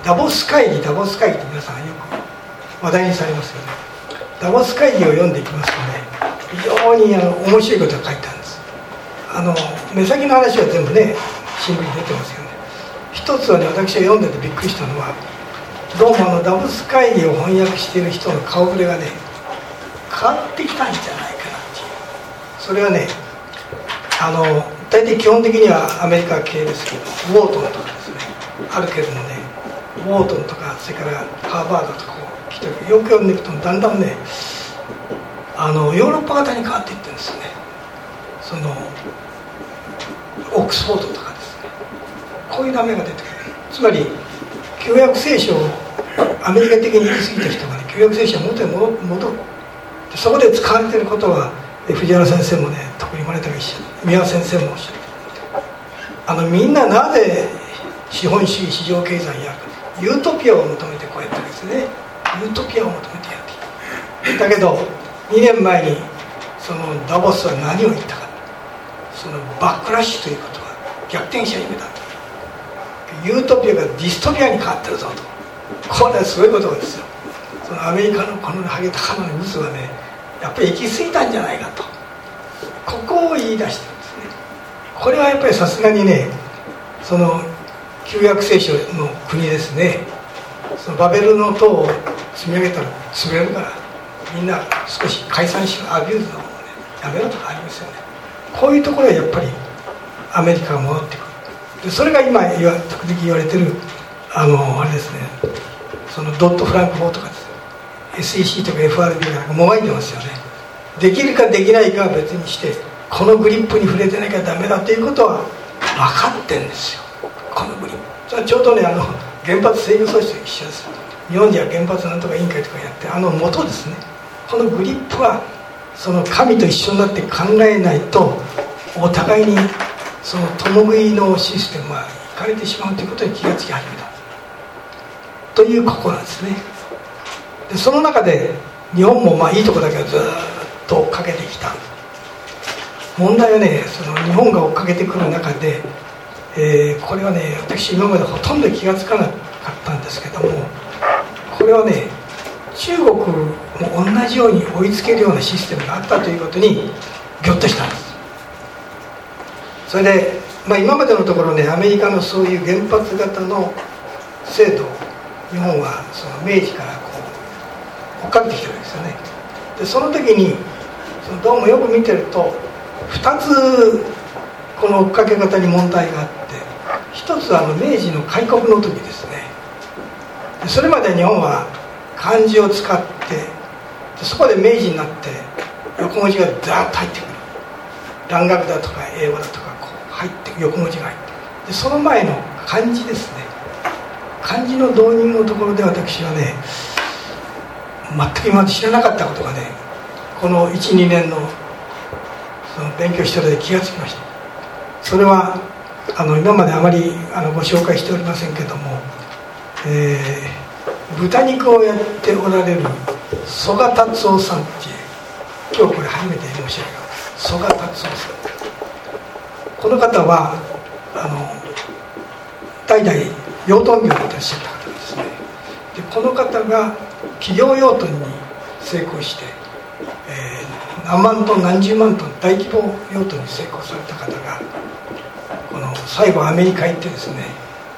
ダボス会議ダボス会議って皆さんよく話題にされますよね。ダボス会議を読んでいきますとね、非常にあの面白いことが書いてあるんです。あの目先の話は全部ね新聞に出てますよね。一つはね、私が読んでてびっくりしたのは、どうもあのダボス会議を翻訳している人の顔ぶれがね変わってきたんじゃないかなっていう。それはね、あの大体基本的にはアメリカ系ですけど、ウォートンとかですねあるけれどもね、ウォートンとかそれからハーバードとかこう来てる、よく読んでいくとだんだんね、あのヨーロッパ型に変わっていってるんですよね。そのオックスフォードとかですね、こういう名前が出てくる。つまり旧約聖書をアメリカ的に言い過ぎた人がね、旧約聖書を元に戻る。そこで使われていることは藤原先生もね、特に言われたが一緒、三輪先生もおっしゃる。あのみんななぜ資本主義市場経済やユートピアを求めてこうやったわけですね。ユートピアを求めてやっていた。だけどにねんまえにそのダボスは何を言ったか。そのバックラッシュということは逆転した意味だ。ユートピアがディストピアに変わってるぞと。これはすごいことですよ。そのアメリカのこのハゲタカの渦はね、やっぱり行き過ぎたんじゃないかと、ここを言い出してるんですね。これはやっぱりさすがにね、その旧約聖書の国ですね、そのバベルの塔を積み上げたら潰れるから、みんな少し解散しろ、アビューズの方をねやめろとかありますよね。こういうところはやっぱりアメリカが戻ってくる。でそれが今言わ時々言われてるあのあれですね、そのドットフランク法とかですね、 エスイーシー とか エフアールビー がもがいてますよね。できるかできないかは別にして、このグリップに触れてなきゃダメだということは分かってるんですよ。このグリップ、それはちょうどね、あの原発制御装置と一緒です。日本では原発なんとか委員会とかやって、あの元ですね、このグリップはその神と一緒になって考えないと、お互いにその共食いのシステムは行かれてしまうということに気がつき始めたというここなんですね。でその中で日本もまあいいとこだけはずっと追っかけてきた。問題はね、その日本が追っかけてくる中で、えー、これはね、私今までほとんど気がつかなかったんですけども、これはね、中国も同じように追いつけるようなシステムがあったということにぎょっとしたんです。それで、まあ、今までのところね、アメリカのそういう原発型の制度を日本はその明治からこう追っかけてきてるわけですよね。でその時にそのどうもよく見てるとふたつこの追っかけ方に問題があって、ひとつはあの明治の開国の時ですね。でそれまで日本は漢字を使って、でそこで明治になって横文字がザーッと入ってくる。蘭学だとか英語だとかこう入って横文字が入って、でその前の漢字ですね、漢字の導入のところで私はね、全く今まで知らなかったことがね、このいち、にねんのその勉強してるので気がつきました。それはあの今まであまりあのご紹介しておりませんけども、えー、豚肉をやっておられる曽我達夫さんっていう、今日これ初めて申し上げます。曽我達夫さん、この方はあの代々養豚業をいらっしゃった方ですね。でこの方が企業養豚に成功して、えー、何万トン何十万トン大規模養豚に成功された方が、この最後アメリカ行ってですね、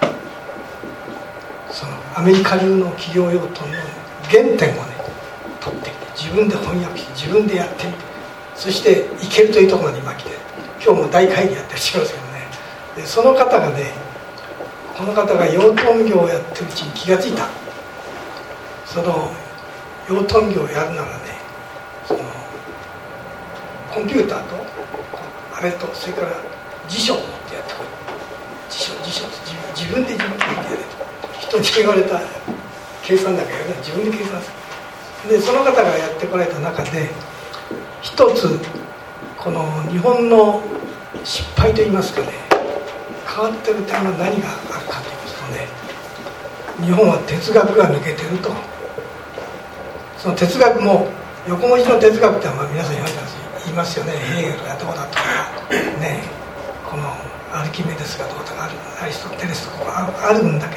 そのアメリカ流の企業養豚の原点をね取ってきて、自分で翻訳して自分でやってみて、そして行けるというところまで今来て、今日も大会議やってるしますけどね。でその方がね、この方が養豚業をやってるうちに気がついた。その養豚業をやるならね、そのコンピューターとあれとそれから辞書を持ってやってこい。辞書辞書って自分で自分でやる。人に言われた計算だけどね、自分で計算する。でその方がやってこられた中で、一つこの日本の失敗といいますかね、変わってる点は何があるかといいますとね、日本は哲学が抜けてると。その哲学も横文字の哲学ってまあ皆さん言われてます、言いますよね。ヘーゲルがどうだとかね、このアルキメデスがどうとかある、アリストテレスとかあるんだけども、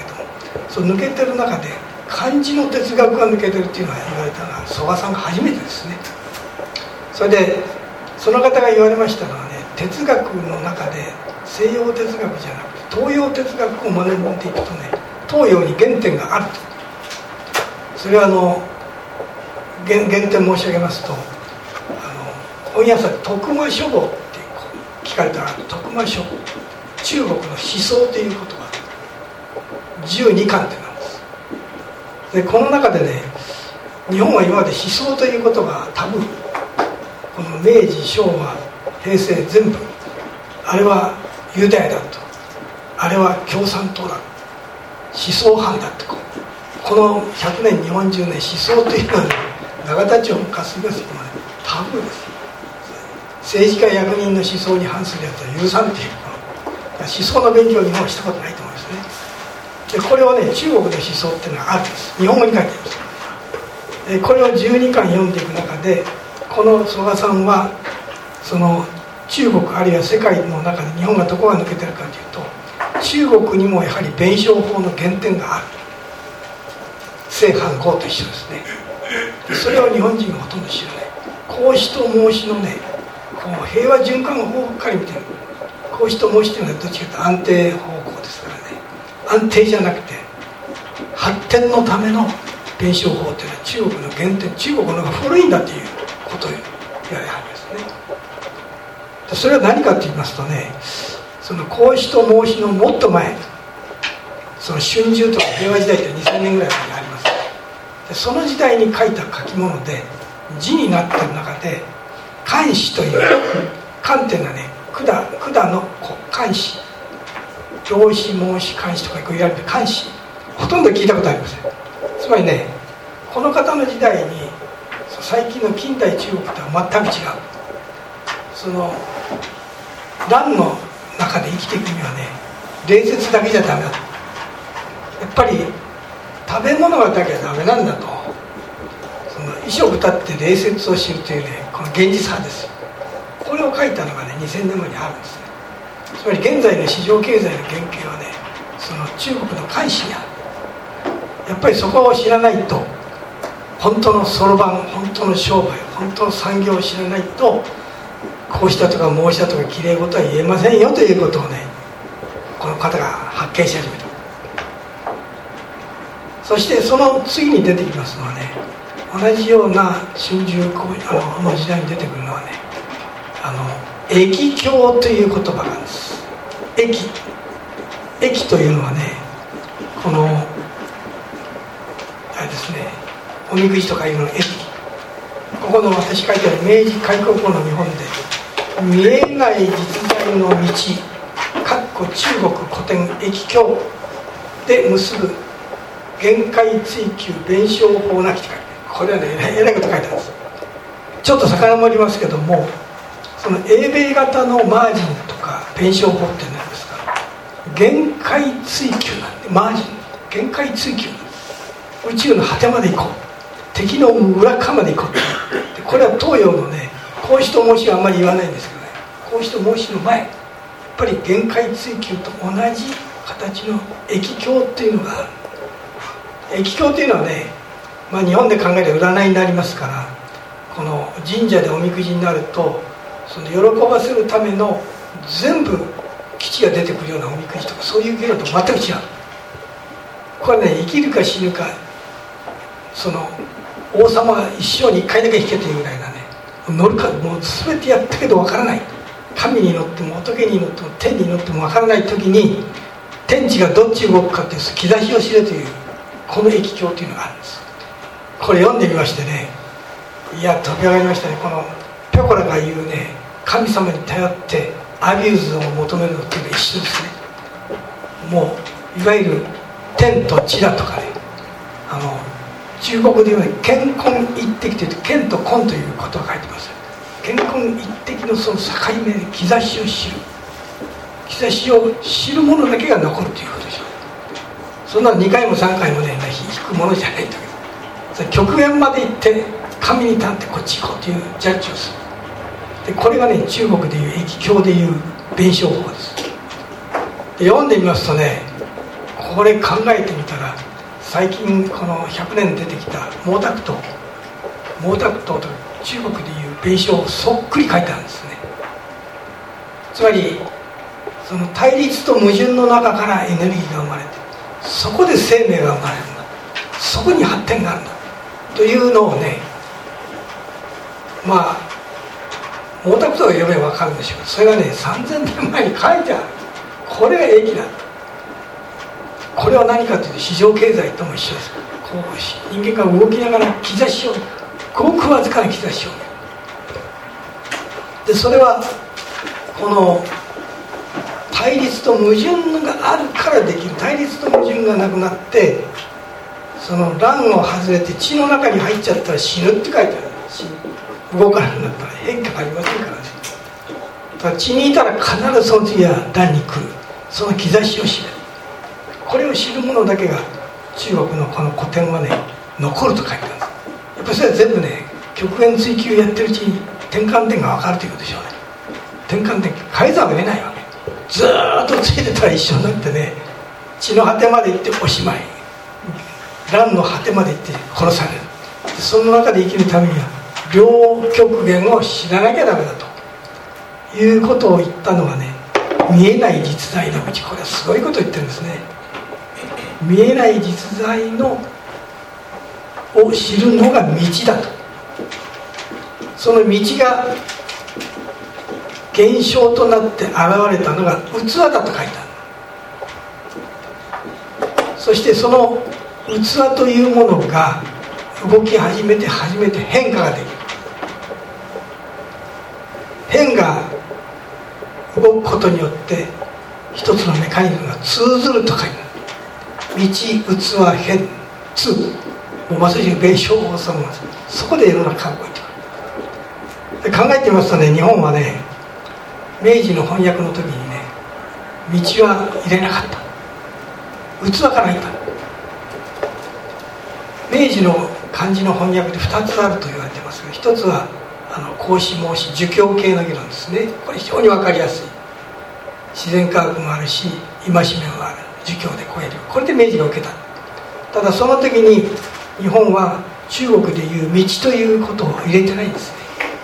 その抜けてる中で漢字の哲学が抜けてるっていうのは言われたのは曽我さんが初めてですね。それでその方が言われましたのはね、哲学の中で西洋哲学じゃなくて東洋哲学を学んでいくとね、東洋に原点があると。それはあの 原, 原点申し上げますと、あの本屋さん徳間書房って聞かれたら徳間書房、中国の思想という言葉じゅうにかんってなんです。でこの中でね、日本は今まで思想ということがタブー、この明治昭和平成全部あれはユダヤだと、あれは共産党だ、思想犯だと、このひゃくねん日本中ね、思想というのは、ね、永田町も霞が関もねタブーです。政治家役人の思想に反するやつは許さんっていう、思想の勉強を日本はしたことないと思いますね。でこれをね、中国の思想っていうのがあるんです。日本語に書いてあります。でこれをじゅうにかん読んでいく中で、この曽我さんはその中国あるいは世界の中で日本がどこが抜けてるかというと、中国にもやはり弁証法の原点がある。正反合と一緒ですね。それを日本人がほとんど知らない。孔子と孟子のね、こう平和循環法ばっかり見てる。孔子と孟子というのはどっちかというと安定方向ですからね。安定じゃなくて発展のための弁証法というのは中国の原点、中国の方が古いんだということを言われはりますね。それは何かと言いますとね、その孔子と孟子のもっと前、その春秋とか平和時代ってにせんねんぐらい前にあります。でその時代に書いた書き物で字になっている中で漢詩という漢っていうのはね、管管の漢詩、老子孟子漢詩とかこう言われて漢詩、ほとんど聞いたことありません。つまりね、この方の時代に最近の近代中国とは全く違う。その乱の中で生きていくにはね、礼節だけじゃダメだと。やっぱり食べ物がだけはダメなんだと。その衣食たって礼節を知るというね、この現実派ですよ。これを書いたのがね、にせんねんまえにあるんですね。つまり現在の市場経済の原型はね、その中国の漢詩にある。やっぱりそこを知らないと、本当のそろばん、本当の商売、本当の産業を知らないと、こうしたとか申したとかきれい事は言えませんよということをね、この方が発見し始めた。そしてその次に出てきますのはね、同じような春秋あのの時代に出てくるのはね、あの易経という言葉があるんです。易易というのはね、このあれですね、おみくじとかいうの易、ここの私書いてある明治開国後の日本で見えない実在の道かっこ中国古典易経で結ぶ限界追求弁証法なきって書いてある。これはね、えらいこと書いてあるんです。ちょっと遡りますけども、その英米型のマージンとか弁証法って何ですか、限界追求なんで、マージン限界追求なんです。宇宙の果てまで行こう、敵の裏側まで行こう。でこれは東洋のね、孔子と孟子はあんまり言わないんですけどね、孔子と孟子の前、やっぱり限界追求と同じ形の易経っていうのがある。易経っていうのはね、まあ、日本で考えれば占いになりますから、この神社でおみくじになると、その喜ばせるための全部基地が出てくるようなおみくじとか、そういう芸能と全く違う。これね、生きるか死ぬか、その王様が一生に一回だけ引けというぐらいなね、乗るかもう全てやったけどわからない、神に乗っても仏に乗っても天に乗ってもわからない時に、天地がどっち動くかっていう兆しを知れという、この易経というのがあるんです。これ読んでみましてね、いや飛び上がりましたね。このペコラが言うね、神様に頼ってアビューズを求めるのっていうのは一緒ですね。もういわゆる天と地だとかね、あの中国でいうね、乾坤一滴というと、乾と坤ということが書いてます。乾坤一滴のその境目で兆しを知る、兆しを知るものだけが残るということでしょう。そんなのにかいもさんかいもね引くものじゃないんだけど、それ極限まで行って神に立ってこっち行こうというジャッジをする。でこれがね、中国でいう易経でいう弁証法です。で読んでみますとね、これ考えてみたら最近このひゃくねん出てきた毛沢東毛沢東と中国でいう弁証をそっくり書いてあるんですね。つまりその対立と矛盾の中からエネルギーが生まれて、そこで生命が生まれるんだ、そこに発展があるんだというのをね、まあ毛沢東が読めば分かるんでしょうけど、それがねさんぜんねんまえに書いてある。これが益なんだ。これは何かというと市場経済とも一緒です。こう人間が動きながら兆しを、ごくわずかな兆しを見る。でそれはこの対立と矛盾があるからできる。対立と矛盾がなくなって、その乱を外れて血の中に入っちゃったら死ぬって書いてある。動かなくなったら変化がありませんからね。だから血にいたら必ずその次は乱に来る。その兆しを知る。これを知る者だけが中国のこの古典はね残ると書いてあるんです。やっぱりそれは全部ね極限追求やってるうちに転換点が分かるということでしょうね。転換点変えざるを得ないわけ。ずーっとついてたら一緒になってね、血の果てまで行っておしまい、乱の果てまで行って殺される。その中で生きるためには両極限を知らなきゃダメだということを言ったのがね、見えない実在の道。これはすごいことを言ってるんですね。見えない実在のを知るのが道だと。その道が現象となって現れたのが器だと書いてある。そしてその器というものが動き始めて初めて変化ができる。変が動くことによって一つのメカニズムが通ずると書いてある。道、器、変、通、もうまさしく弁証法そのものです。そこで世の中が動いてくる。で考えてみますとね、日本はね明治の翻訳の時にね道は入れなかった。器から入った。明治の漢字の翻訳でふたつあると言われてますが、ひとつはあの孔子孟子儒教系の議論ですね。これ非常に分かりやすい。自然科学もあるし戒めもある。儒教で超える。これで明治が受けた。ただその時に日本は中国でいう道ということを入れてないんですね。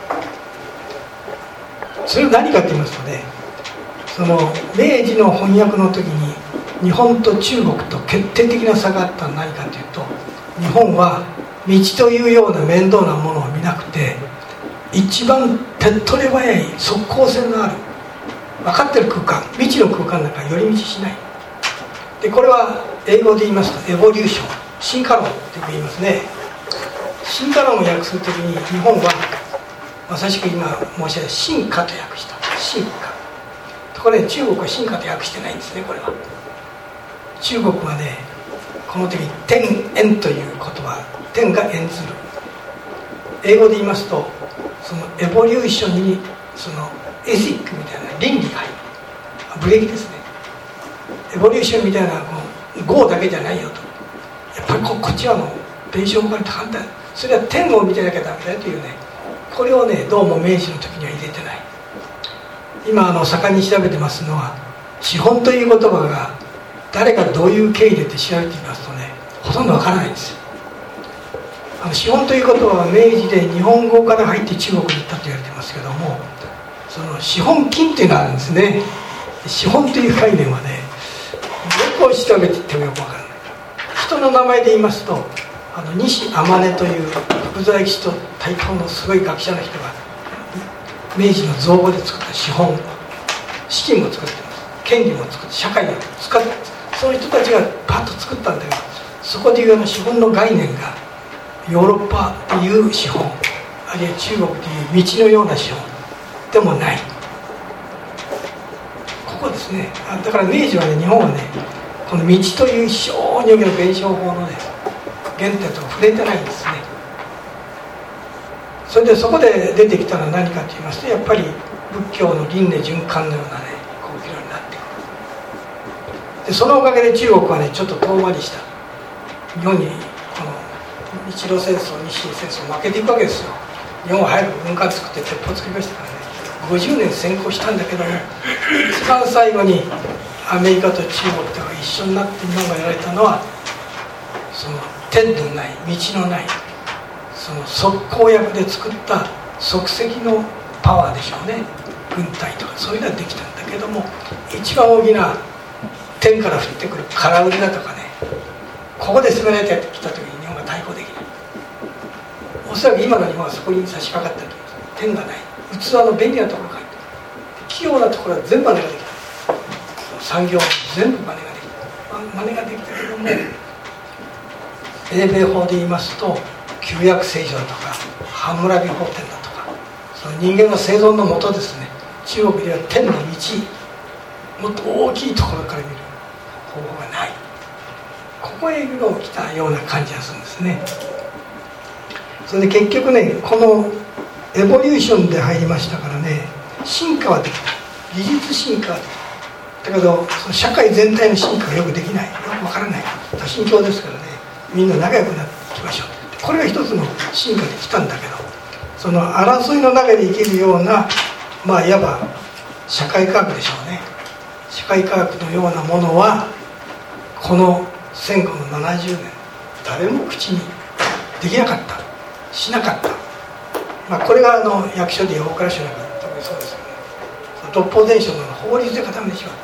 それは何かと言いますとね、その明治の翻訳の時に日本と中国と決定的な差があったのは何かというと、日本は道というような面倒なものを見なくて、一番手っ取り早い即効性のある分かってる空間、未知の空間なんか寄り道しない。でこれは英語で言いますとエボリューション、進化論って言いますね。進化論を訳するときに日本はまさしく今申し上げた進化と訳した。進化ところで中国は進化と訳してないんですね。これは中国はね、この時天縁という言葉、天が縁ずる。英語で言いますとそのエボリューションにそのエシックみたいな倫理が入る。ブレーキですね。エボリューションみたいなこの業だけじゃないよと。やっぱり こ, こっちはもう弁証法から反対。それは天を見てなきゃダメだよというね、これをねどうも明治の時には入れてない。今あの盛んに調べてますのは資本という言葉が誰がどういう経緯でって調べてみますとね、ほとんどわからないんですよ。あの資本という言葉は明治で日本語から入って中国に行ったと言われてますけども、その資本金というのがあるんですね。資本という概念はね、どこを調べていってもよくわからない。人の名前で言いますとあの西天音という福沢諭吉と対等のすごい学者の人が明治の造語で作った資本、資金も作ってます、権利も作って、社会を使って、その人たちがパッと作ったんだけど、そこでいうような資本の概念がヨーロッパでいう資本、あるいは中国でいう道のような資本でもない。ここですね。だから明治はね、日本はねこの道という非常に大きな弁証法のね原点と触れてないんですね。それでそこで出てきたのは何かと言いますと、やっぱり仏教の輪廻循環のようなねこう議論になってくる。でそのおかげで中国はねちょっと遠回りした。日本にこの日露戦争、日清戦争負けていくわけですよ。日本は早く軍艦作って鉄砲作りましたからね、ごじゅうねん先行したんだけども、一番最後にアメリカと中国とが一緒になって日本がやられたのはその天のない道のないその側溝役で作った即席のパワーでしょうね。軍隊とかそういうのはできたんだけども、一番大きな天から降ってくる空売りだとかね、ここで攻められてきた時に日本が対抗できない。おそらく今の日本はそこに差し掛かってると思います。天がない、器の便利なところが入ってる、器用なところは全部真似ができた、産業も全部真似ができた真似ができたけども、英米法で言いますと旧約聖書だとかハムラビ法典だとか、その人間の生存のもとですね、中国では天の道、もっと大きいところから見る方法がない、ここへ来たような感じがするんですね。それで結局ね、このエボリューションで入りましたからね、進化はできた、技術進化はできた、だけどその社会全体の進化がよくできない、よくわからない、多神教ですからね、みんな仲良くなっていきましょう、これが一つの進化できたんだけど、その争いの中で生きるような、まあいわば社会科学でしょうね。社会科学のようなものはこの戦後のななじゅうねん誰も口にできなかった、しなかった、まあ、これがあの役所で大蔵省なんか特にそうですよね。六法全書の法律で固めてしまった、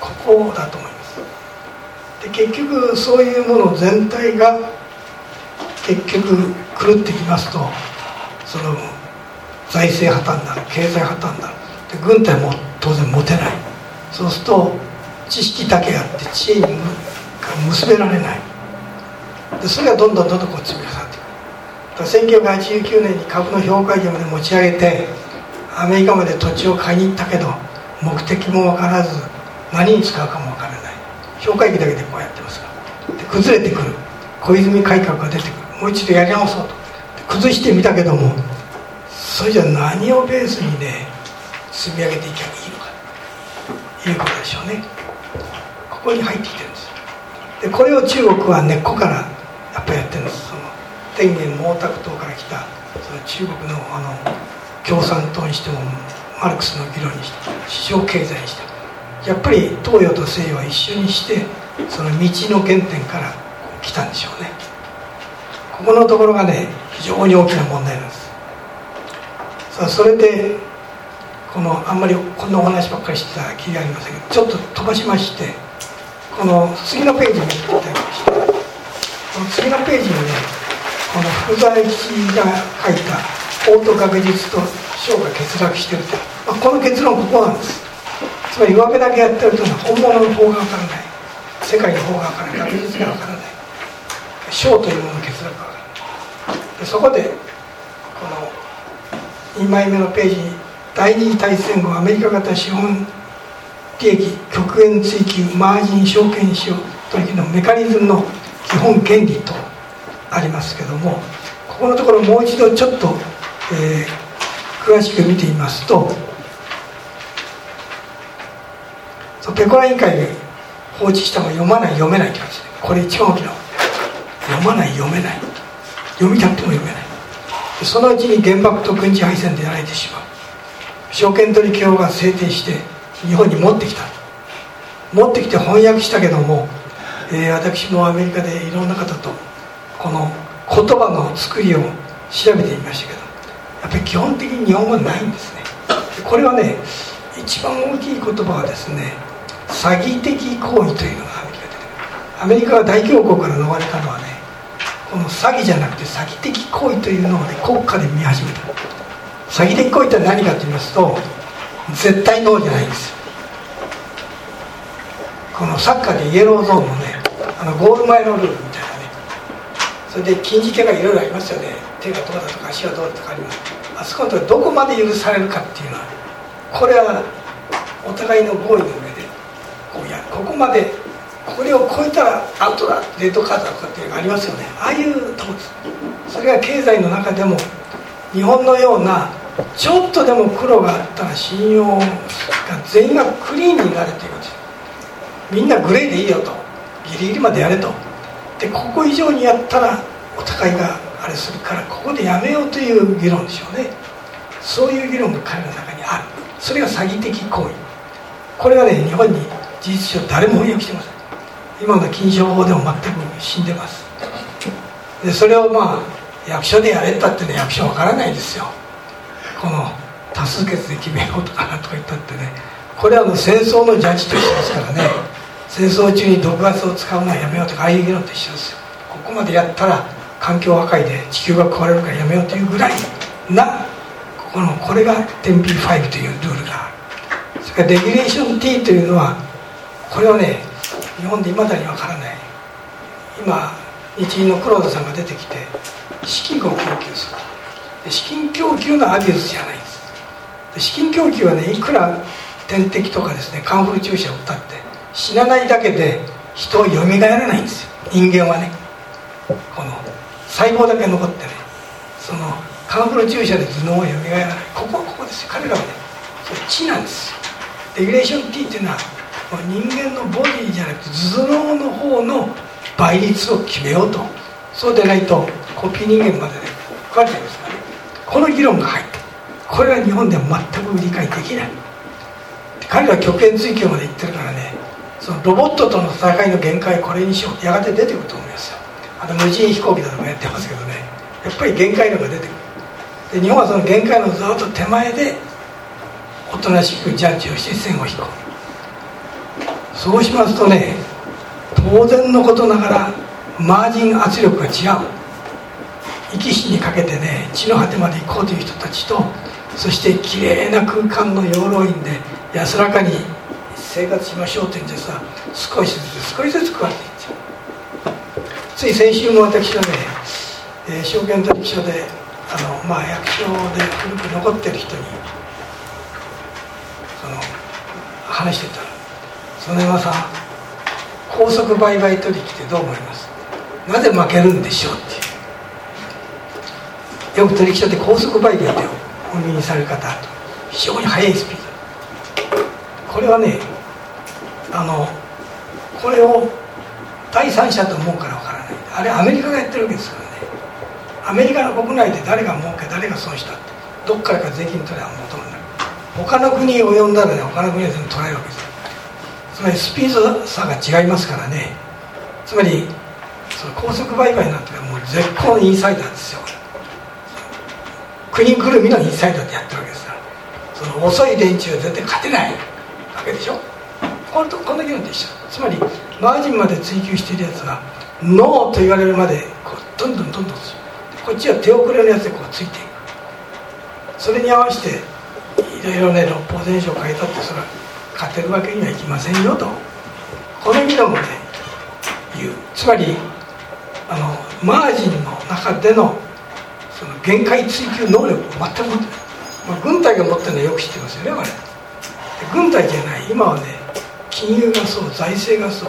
ここだと思います。で結局そういうもの全体が結局狂ってきますと、その財政破綻になる、経済破綻になる、で軍隊も当然持てない、そうすると知識だけあって知恵に結べられない、でそれがどんどんどんどんこう積み重なっていく。だからせんきゅうひゃくはちじゅうきゅうねんに株の評価額まで持ち上げてアメリカまで土地を買いに行ったけど目的も分からず何に使うかも分からない、評価額だけでこうやってますから、で崩れてくる、小泉改革が出てくる、もう一度やり直そうと崩してみたけども、それじゃ何をベースにね積み上げていけばいいのかということでしょうね。ここに入ってきてるんです。でこれを中国は根っこからやっぱりやってるんです。その天元毛沢東から来たその中国のあの共産党にしてもマルクスの議論にして市場経済にしてやっぱり東洋と西洋は一緒にしてその道の原点から来たんでしょうね。ここのところがね非常に大きな問題なんです。さあそれでこのあんまりこんなお話ばっかりしてた気がありませんけど、ちょっと飛ばしましてこの次のページに見ていただきました。この次のページにねこの福沢諭吉が書いた法と学術と章が欠落していると、まあ、この結論ここなんです。つまり上辺だけやってるというのは本物の法が分からない、世界の法が分からない、学術が分からない、章というものの欠落が分からない。でそこでこのにまいめのページに第二次大戦後アメリカ型資本利益極限追求マージン証券使用取引のメカニズムの基本原理とありますけども、ここのところもう一度ちょっと、えー、詳しく見てみますと、ペコラ委員会で放置したのが読まない読めないって感じですね。これ一番大きな読まない読めない、読みたくても読めない。でそのうちに原爆と軍事敗戦でやられてしまう。証券取引法が制定して日本に持ってきた、持ってきて翻訳したけども、えー、私もアメリカでいろんな方とこの言葉の作りを調べてみましたけど、やっぱり基本的に日本語はないんですね。これはね一番大きい言葉はですね、詐欺的行為というのがアメリカで出てくる。アメリカが大恐慌から逃れたのはね、この詐欺じゃなくて詐欺的行為というのを、ね、国家で見始めた。詐欺的行為って何かと言いますと、絶対ノーじゃないんですよ。このサッカーでイエローゾーンのね、あのゴール前のルールみたいなね、それで禁じ手がいろいろありますよね。手がどうだとか足がどうだとかあります。あそこのところどこまで許されるかっていうのは、これはお互いの合意の上でこうやる。ここまでこれを超えたらアウトだ、レッドカードだとかっていうのがありますよね。ああいうとこです。それが経済の中でも日本のようなちょっとでも黒があったら信用が全員がクリーンになるということです。みんなグレーでいいよと、ギリギリまでやれと、でここ以上にやったらお互いがあれするからここでやめようという議論でしょうね。そういう議論が彼の中にある。それが詐欺的行為。これがね日本に事実上誰も翻訳してません。 今の禁書法でも全く死んでます。でそれをまあ役所でやれたってね、役所わからないですよ。この多数決で決めようとかなんとか言ったってね、これはもう戦争のジャッジと一緒ですからね。戦争中に毒ガスを使うのはやめようとか、ああいう議論と一緒ですよ。ここまでやったら環境破壊で地球が壊れるからやめようというぐらいな、このこれが テンピーファイブ というルールがある。それからレギュレーション T というのは、これはね、日本でいまだにわからない。今日銀の黒田さんが出てきて、資金を供給する。で資金供給のアビューズじゃないです。で資金供給はね、いくら点滴とかですね、カンフル注射を打ったって死なないだけで人をよみがえらないんですよ。人間はね、この細胞だけ残ってね、そのカンフル注射で頭脳をよみがえらない。ここはここですよ。彼らはね、それ知なんですよ。レギュレーション T っていうのは人間のボディじゃなくて頭脳の方の倍率を決めようと。そうでないとコピー人間までね食われちゃいますからね。この議論が入った。これは日本では全く理解できない。彼らは極限追求まで行ってるからね、そのロボットとの戦いの限界、これにしよう、やがて出てくると思いますよ。あと無人飛行機だとかやってますけどね、やっぱり限界のが出てくる。で日本はその限界のずっと手前でおとなしくジャッジをして線を引く。そうしますとね、当然のことながらマージン圧力が違う。生き死にかけてね、地の果てまで行こうという人たちと、そしてきれいな空間の養老院で安らかに生活しましょうというんですが、少しずつ少しずつ食われていっちゃう。つい先週も私はね、えー、証券取引所であの、まあ、役所で古く残ってる人にその話してたら、曽根山さん、高速売買取引ってどう思います？なぜ負けるんでしょうっていう。よく取引所って高速売買ってお耳にされる方と非常に速いスピード。これはね、あのこれを第三者と思うからわからない。あれアメリカがやってるわけですからね。アメリカの国内で誰が儲け誰が損したってどっからか税金取れば求めない。他の国を呼んだらね、他の国は全部取られるわけです。つまりスピード差が違いますからね。つまりその高速売買なんてもう絶好のインサイダーですよ。国ぐるみのインサイダーでやってるわけですから、その遅い連中は絶対勝てないわけでしょ。これとこんな議論で一緒。つまりマージンまで追求しているやつがノーと言われるまでこうどんどんどんどんする。こっちは手遅れのやつでこうついていく。それに合わせていろいろね、六法全書を変えたってそれは勝てるわけにはいきませんよと、この議論もね言う。つまりあのマージンの中でのその限界追求能力を全く持ってない、まあ、軍隊が持ってるのはよく知ってますよね。我々軍隊じゃない。今はね、金融がそう、財政がそう、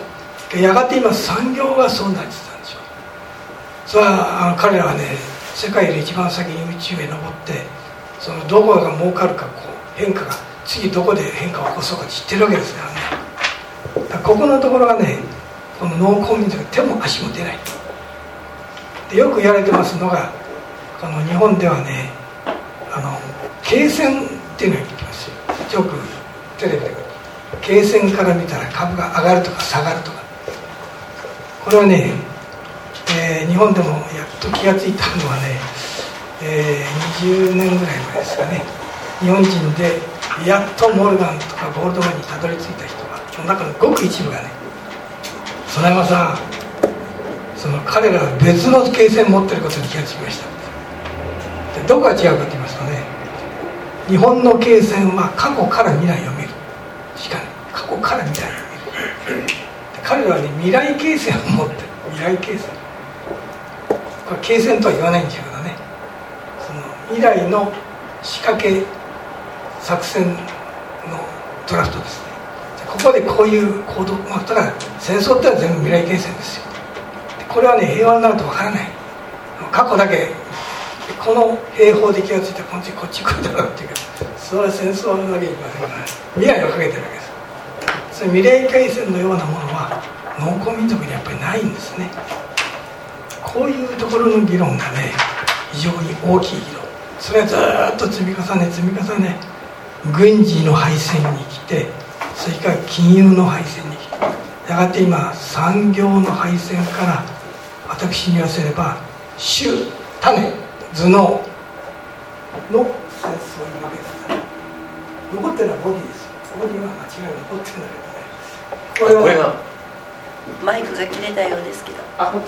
やがて今産業がそうなってたんでしょう。それはあの彼らはね、世界で一番先に宇宙へ登って、そのどこが儲かるか、こう変化が次どこで変化を起こそうか知ってるわけですからね。だからここのところがね、この農耕民族手も足も出ない。でよく言われてますのが、この日本ではね、あの経線っていうのが言ってますよ。よくテレビで経線から見たら株が上がるとか下がるとか。これはね、えー、日本でもやっと気がついたのはね、えー、にじゅうねんぐらい前ですかね。日本人でやっとモルガンとかゴールドマンにたどり着いた人が、その中のごく一部がね、曽根山さん、その彼らは別の経線持ってることに気がつきました。でどこが違うかと言いますとね、日本の経線は過去から未来を見るしかない。過去から未来を見る。で彼らはね、未来経線を持ってる。未来経線、これ経線とは言わないんですけどね、その未来の仕掛け作戦のドラフトですね。ここでこういう行動、まあ、だから戦争ってのは全部未来経線ですよ。これはね、平和になるとわからない。過去だけこの兵法で気がついたらこっちこっち来るだろうっていうか、それは戦争なわけにいきませんから、未来をかけてるわけです。その未来経線のようなものは農耕民族にやっぱりないんですね。こういうところの議論がね、非常に大きい議論。それはずっと積み重ね積み重ね、軍事の敗戦に来て、それから金融の敗戦に来て、 やがて今産業の敗戦から私に言わせれば種、種、頭脳の戦争に負けてた。残ってるのはボディですよ。ボディは間違い残ってるんだけどね。これは、 これがマイクが切れたようですけど。 あ、本当？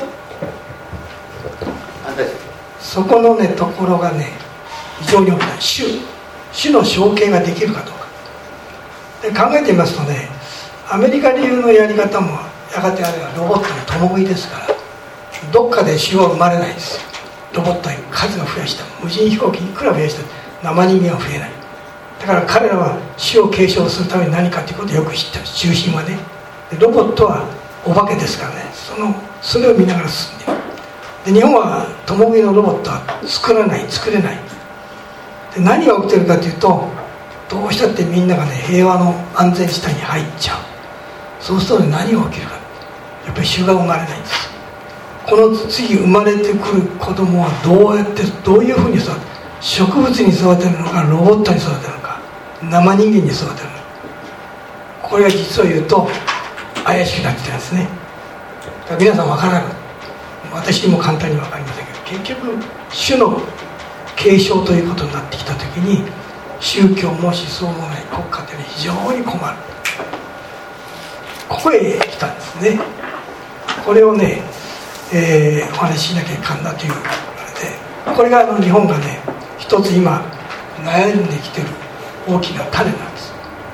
あ、大丈夫。 そこのねところがね非常に大きな種、種の承継ができるかどうかで考えてみますとね、アメリカ流のやり方もやがてあれはロボットの共食いですから、どっかで種は生まれないですよ。ロボットに数が増やした、無人飛行機いくら増やした生人間は増えない。だから彼らは種を継承するために何かということをよく知ってる。中心はね、でロボットはお化けですからね、そのそれを見ながら進んでいる。で日本は共食いのロボットは作らない、作れない。で何が起きてるかというと、どうしたってみんながね平和の安全地帯に入っちゃう。そうすると、ね、何が起きるか、やっぱり種が生まれないんです。この次生まれてくる子供はどうやってどういうふうに育てる、植物に育てるのかロボットに育てるのか生人間に育てるのか、これが実を言うと怪しくなってきたんですね。だから皆さん分からない、私にも簡単に分かりませんけど、結局種の継承ということになってきた時に宗教も思想もない国家というのは非常に困る。ここへ来たんですね。これをね、えー、お話ししなきゃいかんなというあれで、これがあの日本がね一つ今悩んできてる大きな種なんです。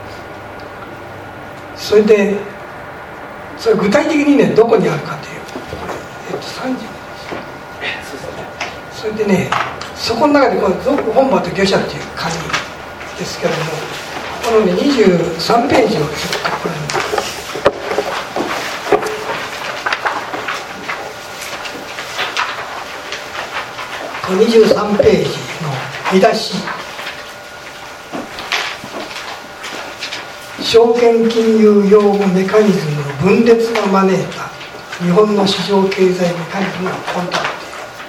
それでそれ具体的にねどこにあるかという、えっとさんじそれでね、そこの中でこの俗本場と魚舎という紙ですけれども、このねにじゅうさんページをちょっとこれにじゅうさんページの見出し、証券金融用語メカニズムの分裂が招いた日本の市場経済メカニズムのコントロール。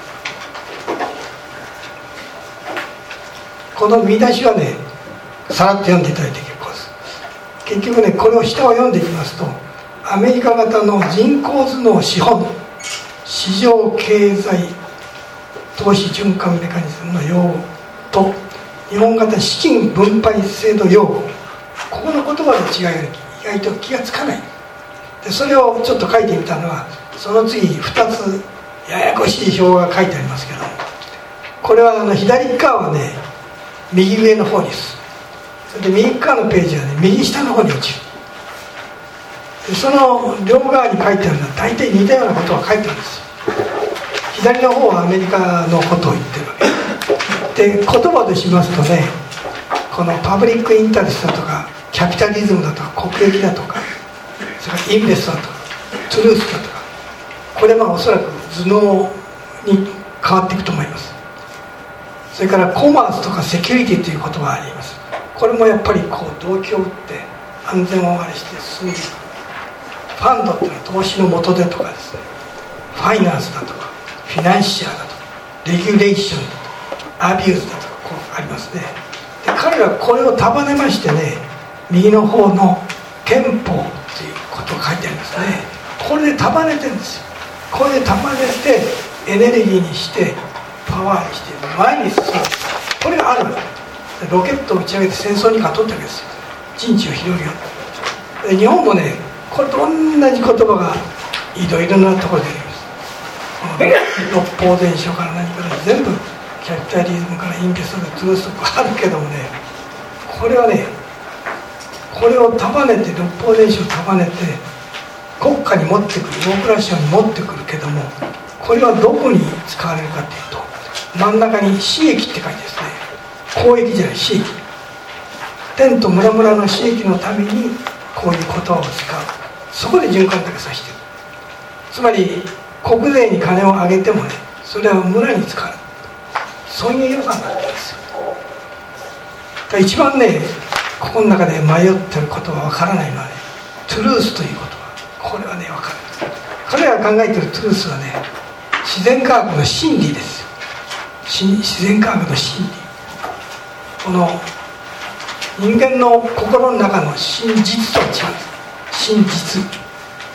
この見出しはねさらっと読んでいただいて結構です。結局ねこれを下を読んでいきますと、アメリカ型の人工頭脳資本市場経済投資循環メカニズムの用語と日本型資金分配制度用語、ここの言葉の違いが意外と気がつかない。でそれをちょっと書いてみたのは、その次にふたつややこしい表が書いてありますけど、これはあの左側はね右上の方にする。それで右側のページはね右下の方に落ちる。でその両側に書いてあるのは大体似たようなことが書いてあるんですよ。左の方はアメリカのことを言ってるわけで、言葉としますとね、このパブリックインタレストだとかキャピタリズムだとか国益だとか、それからインベストだとかトゥルースだとか、これはおそらく頭脳に変わっていくと思います。それからコマースとかセキュリティという言葉があります。これもやっぱりこう動機を打って安全をあれして進んでいく。ファンドっていうのは投資の元手とかですね、ファイナンスだとかフィナンシアだとかレギュレーションだとかアビューズだとかこうありますね。で彼らはこれを束ねましてね、右の方の憲法ということが書いてありますね。これで束ねてるんですよ。これで束ねてエネルギーにしてパワーにして前に進む、これがあるわけ。ロケットを打ち上げて戦争に勝とったわけですよ。陣地を広げよう。で日本もねこれと同じ言葉がいろいろなところであります。六法全書から何から全部キャピタリズムからインベストでトゥルースとかあるけどもね、これはねこれを束ねて六法全書を束ねて国家に持ってくる、大蔵省に持ってくるけども、これはどこに使われるかというと、真ん中に私益って書いてですね、公益じゃない私益、天と村々の私益のためにこういう言葉を使う。そこで循環だけさせてる。つまり国税に金をあげてもね、それは村に使う、そういう予算になってるんですよ。だから一番ねここの中で迷ってることは分からないのはね、トゥルースという言葉、これはね分かる。彼らが考えているトゥルースはね、自然科学の真理ですよ。自然科学の真理、この人間の心の中の真実とは違う。真実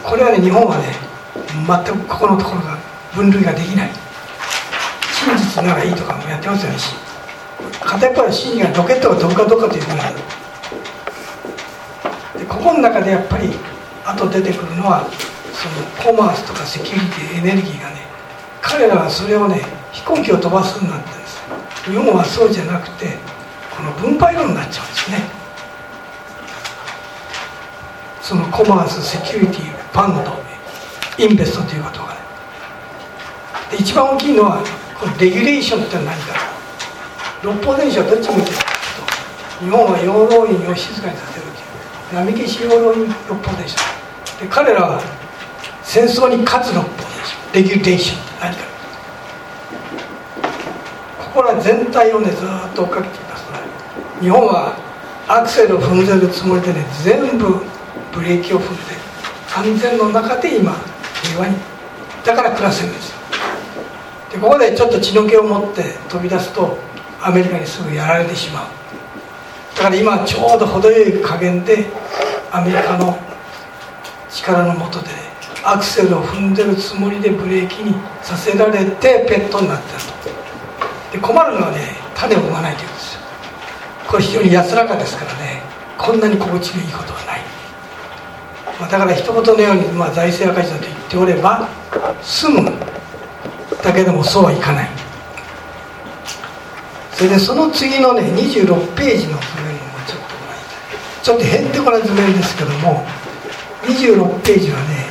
これはね、日本はね全くここのところが分類ができない。真実ならいいとかもやってますよね。片っぽは真がロケットが飛ぶかどうかというのがある。でここの中でやっぱりあと出てくるのはそのコマースとかセキュリティ、エネルギーがね、彼らはそれをね飛行機を飛ばすんだってんです。日本はそうじゃなくてこの分配論になっちゃうんですね。そのコマース、セキュリティ、ファンド、インベストということがね。で一番大きいのはこのレギュレーションって何か。六法全書はどっち向いてるかというと、日本は養老院を静かにさせるという、波消し養老院六法全書で、彼らは戦争に勝つ六法全書、レギュレーションって何か。ここら全体をねずっと追っかけていますので、日本はアクセルを踏んでるつもりでね、全部ブレーキを踏んで安全の中で今平和に、だから暮らせるんですよ。でここでちょっと血の気を持って飛び出すとアメリカにすぐやられてしまう。だから今ちょうど程よい加減でアメリカの力の下で、ね、アクセルを踏んでるつもりでブレーキにさせられてペットになってると。で困るのはね、種を踏まないというんですよ。これ非常に安らかですからね、こんなに心地のいいことはない。まあ、だから一言のように、まあ、財政赤字だと言っておれば済むだけどもそうはいかない。それでその次のねにじゅうろくページの図面をちょっとご覧いただきます。ちょっとへんてこな図面ですけども、にじゅうろくページはね、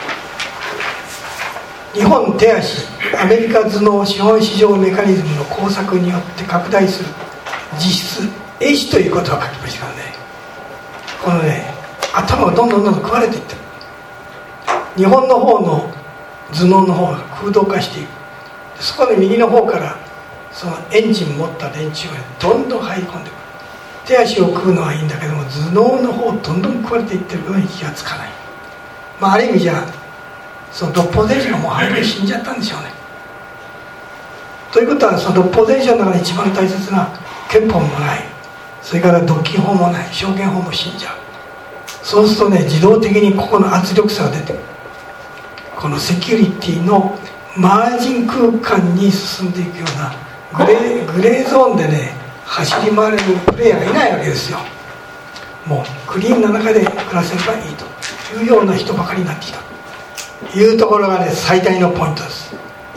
日本手足アメリカ頭脳資本市場メカニズムの工作によって拡大する実質壊死ということを書きましたからね。このね頭がどんどんどんどん食われていってる。日本の方の頭脳の方が空洞化していく。そこで右の方からそのエンジン持った連中がどんどん入り込んでくる。手足を食うのはいいんだけども、頭脳の方をどんどん食われていってることに気がつかない。まあある意味じゃその六法全書がもう早く死んじゃったんでしょうね。ということはその六法全書の中で一番大切な憲法もない、それから独禁法もない、証言法も死んじゃう。そうするとね、自動的にここの圧力差が出てくる。このセキュリティのマージン空間に進んでいくようなグレー、グレーゾーンでね走り回れるプレイヤーがいないわけですよ。もうクリーンな中で暮らせればいいというような人ばかりになってきたというところがね最大のポイントです。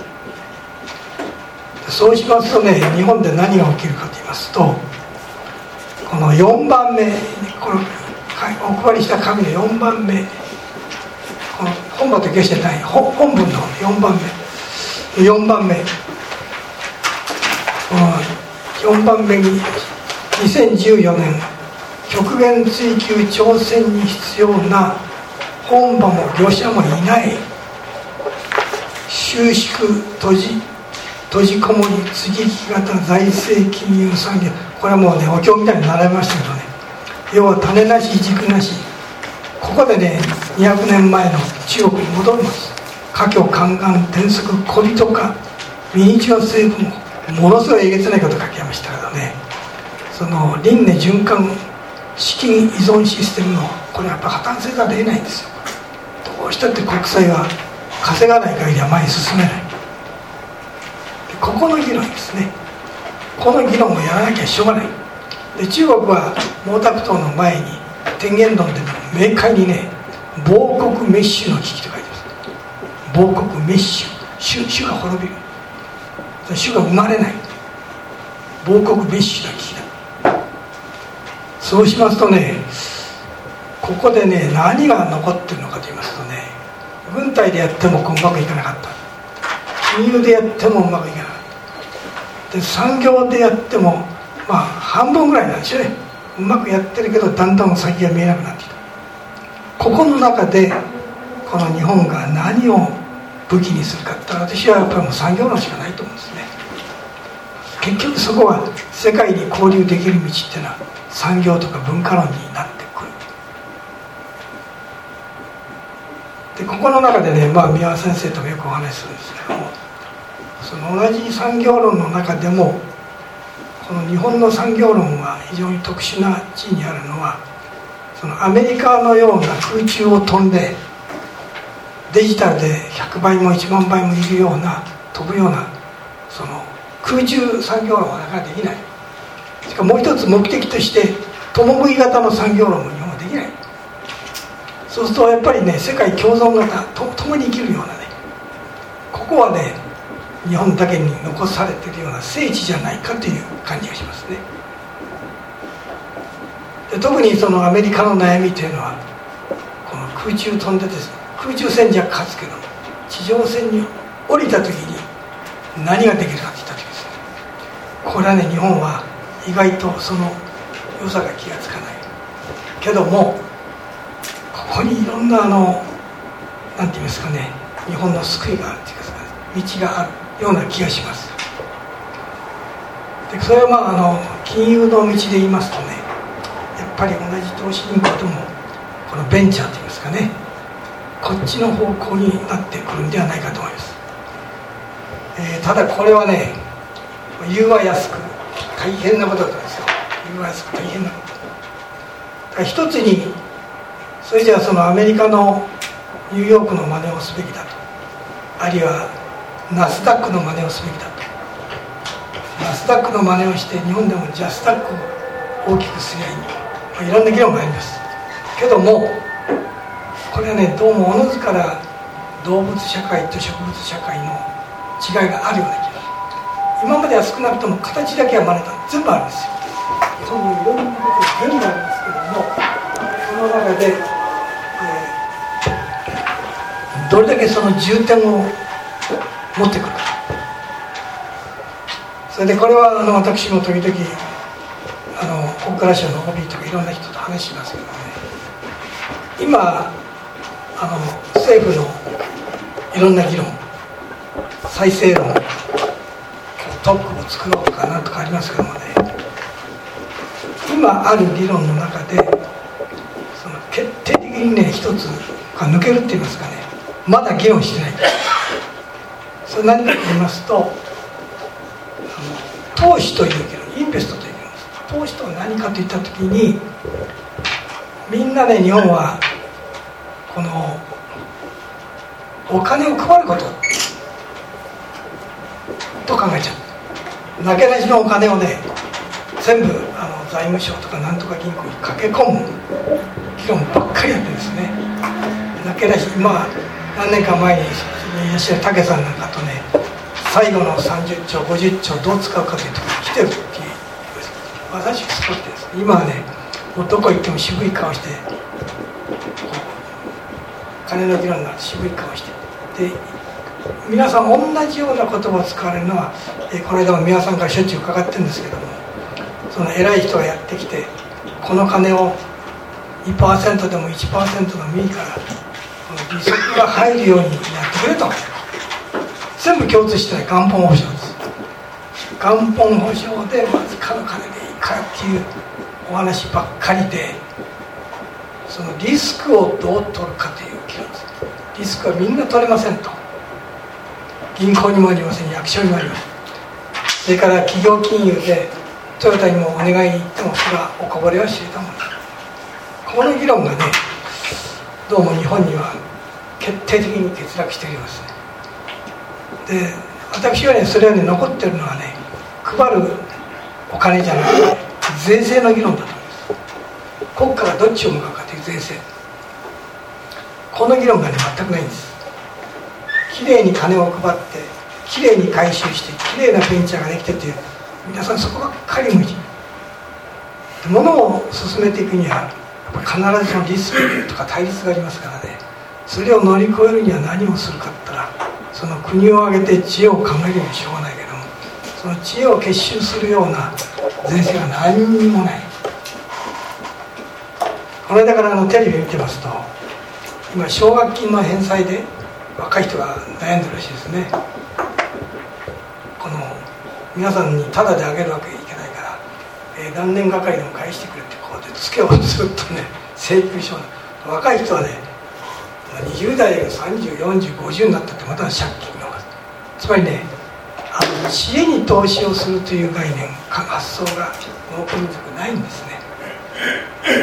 そうしますとね、日本で何が起きるかと言いますと、このよんばんめ、このお配りした紙のよんばんめ、この本場と決してない本文のよんばんめよんばんめ、このよんばんめににせんじゅうよねん極限追求挑戦に必要な本場も業者もいない収縮閉じ閉じこもり接ぎ木型財政金融産業、これはもうねお経みたいに習いましたけどね、要は種なし軸なし、ここでねにひゃくねんまえの中国に戻ります。華僑宦官転則小人化ミニチュア成分をものすごいえげつないこと書きましたけどね、その輪廻循環資金依存システムのこれやっぱ破綻せざるを得ないんですよ。どうしたって国債は稼がない限りは前に進めない。ここの議論ですね。この議論をやらなきゃしょうがない。で中国は毛沢東の前に天元論で明快にね、亡国滅種の危機と書いてます。亡国滅種、種種が滅びる、種が生まれない、亡国滅種の危機だ。そうしますとね、ここでね何が残ってるのかと言いますとね、軍隊でやってもうまくいかなかった、金融でやってもうまくいかなかった、で産業でやってもまあ半分ぐらいなんですよね。うまくやってるけどだんだん先が見えなくなってきた。ここの中でこの日本が何を武器にするかって言ったら、私はやっぱりもう産業論しかないと思うんですね。結局そこは世界に交流できる道っていうのは産業とか文化論になってくる。でここの中でね、まあ、宮川先生ともよくお話しするんですけども、その同じ産業論の中でもこの日本の産業論は非常に特殊な地位にあるのは、そのアメリカのような空中を飛んでデジタルでひゃくばいもいちまんばいもいるような飛ぶようなその空中産業論はなかなかできない。しかももう一つ目的として共食い型の産業論も日本はできない。そうするとやっぱりね、世界共存型と共に生きるようなね、ここはね日本だけに残されているような聖地じゃないかという感じがしますね。で特にそのアメリカの悩みというのは、この空中飛んでですね、空中戦じゃ勝つけど地上戦に降りた時に何ができるかって言った時ですね、これはね日本は意外とその良さが気がつかないけども、ここにいろんなあのなんて言いますかね、日本の救いがあるっていうか道があるような気がします。でそれはまああの金融の道で言いますとね、やっぱり同じ投資銀行でもこのベンチャーといいますかね、こっちの方向になってくるんではないかと思います。えー、ただこれはね、言うは安く大変なことだったんですよ。言うは安く大変なこと。だから一つに、それじゃあそのアメリカのニューヨークの真似をすべきだと、あるいはナスダックの真似をすべきだと。ナスダックの真似をして日本でもジャスダックを大きくすりゃいい、まあ、いろんな議論がありますけども、これはねどうもおのずから動物社会と植物社会の違いがあるような気がする。今までは少なくとも形だけは真似た全部あるんですよ。そういういろんなことが全部あるんですけども、その中で、えー、どれだけその重点を持ってくるか。それでこれはあの私も時々あの国家ラジオの オービー とかいろんな人と話しますけどね、今あの政府のいろんな議論、再生論、特区を作ろうとかなんとかありますけどもね、今ある議論の中でその決定的にね一つが抜けるって言いますかね、まだ議論してない。それ何かと言いますと、投資という議論、インベストという議論です。投資とは何かといったときに、みんなね日本はこのお金を配ることと考えちゃう。なけなしのお金をね全部あの財務省とかなんとか銀行に駆け込む議論ばっかりやってるんですね。なけなし、まあ何年か前に吉田武さんなんかとね、最後のさんじゅっちょうごじゅっちょうどう使うかというところに来てるっていうまさしくそうってですね、今はねもうどこ行っても渋い顔して、金の議論になると渋い顔して、で皆さん同じような言葉を使われるのは、えこの間も皆さんからしょっちゅう伺ってるんですけども、その偉い人がやってきて、この金を にパーセント でも いちパーセント でもいいから利息が入るようにやってくれと。全部共通してない元本保証です。元本保証でわずかの金でいいからっていうお話ばっかりで、そのリスクをどう取るかという議論です。リスクはみんな取れませんと。銀行にもありません、役所にもありません。それから企業金融でトヨタにもお願いに行ってもそれはおこぼれは知れたものだ。この議論がねどうも日本には決定的に欠落しておりますね。で私はねそれはね残ってるのはね、配るお金じゃなくて税制の議論だと思います。国家がどっちを向かうかという税制、この議論がね全くないんです。きれいに金を配ってきれいに回収してきれいなベンチャーができてという、皆さんそこばっかり向いている。ものを進めていくには必ずそのリスクとか対立がありますからね、それを乗り越えるには何をするかって言ったら、その国を挙げて知恵を考えるにはしょうがないけども、その知恵を結集するような税制が何にもない。この間からあのテレビ見てますと、今奨学金の返済で若い人が悩んでるらしいですね。この皆さんにタダであげるわけにいけないから、えー、何年がかりでも返してくれってこうでツケをずっとね請求書、若い人はねにじゅう代がさんじゅう、よんじゅう、ごじゅうになったってまた借金の、つまりねあの知恵に投資をするという概念、発想がこの国族ないんですね。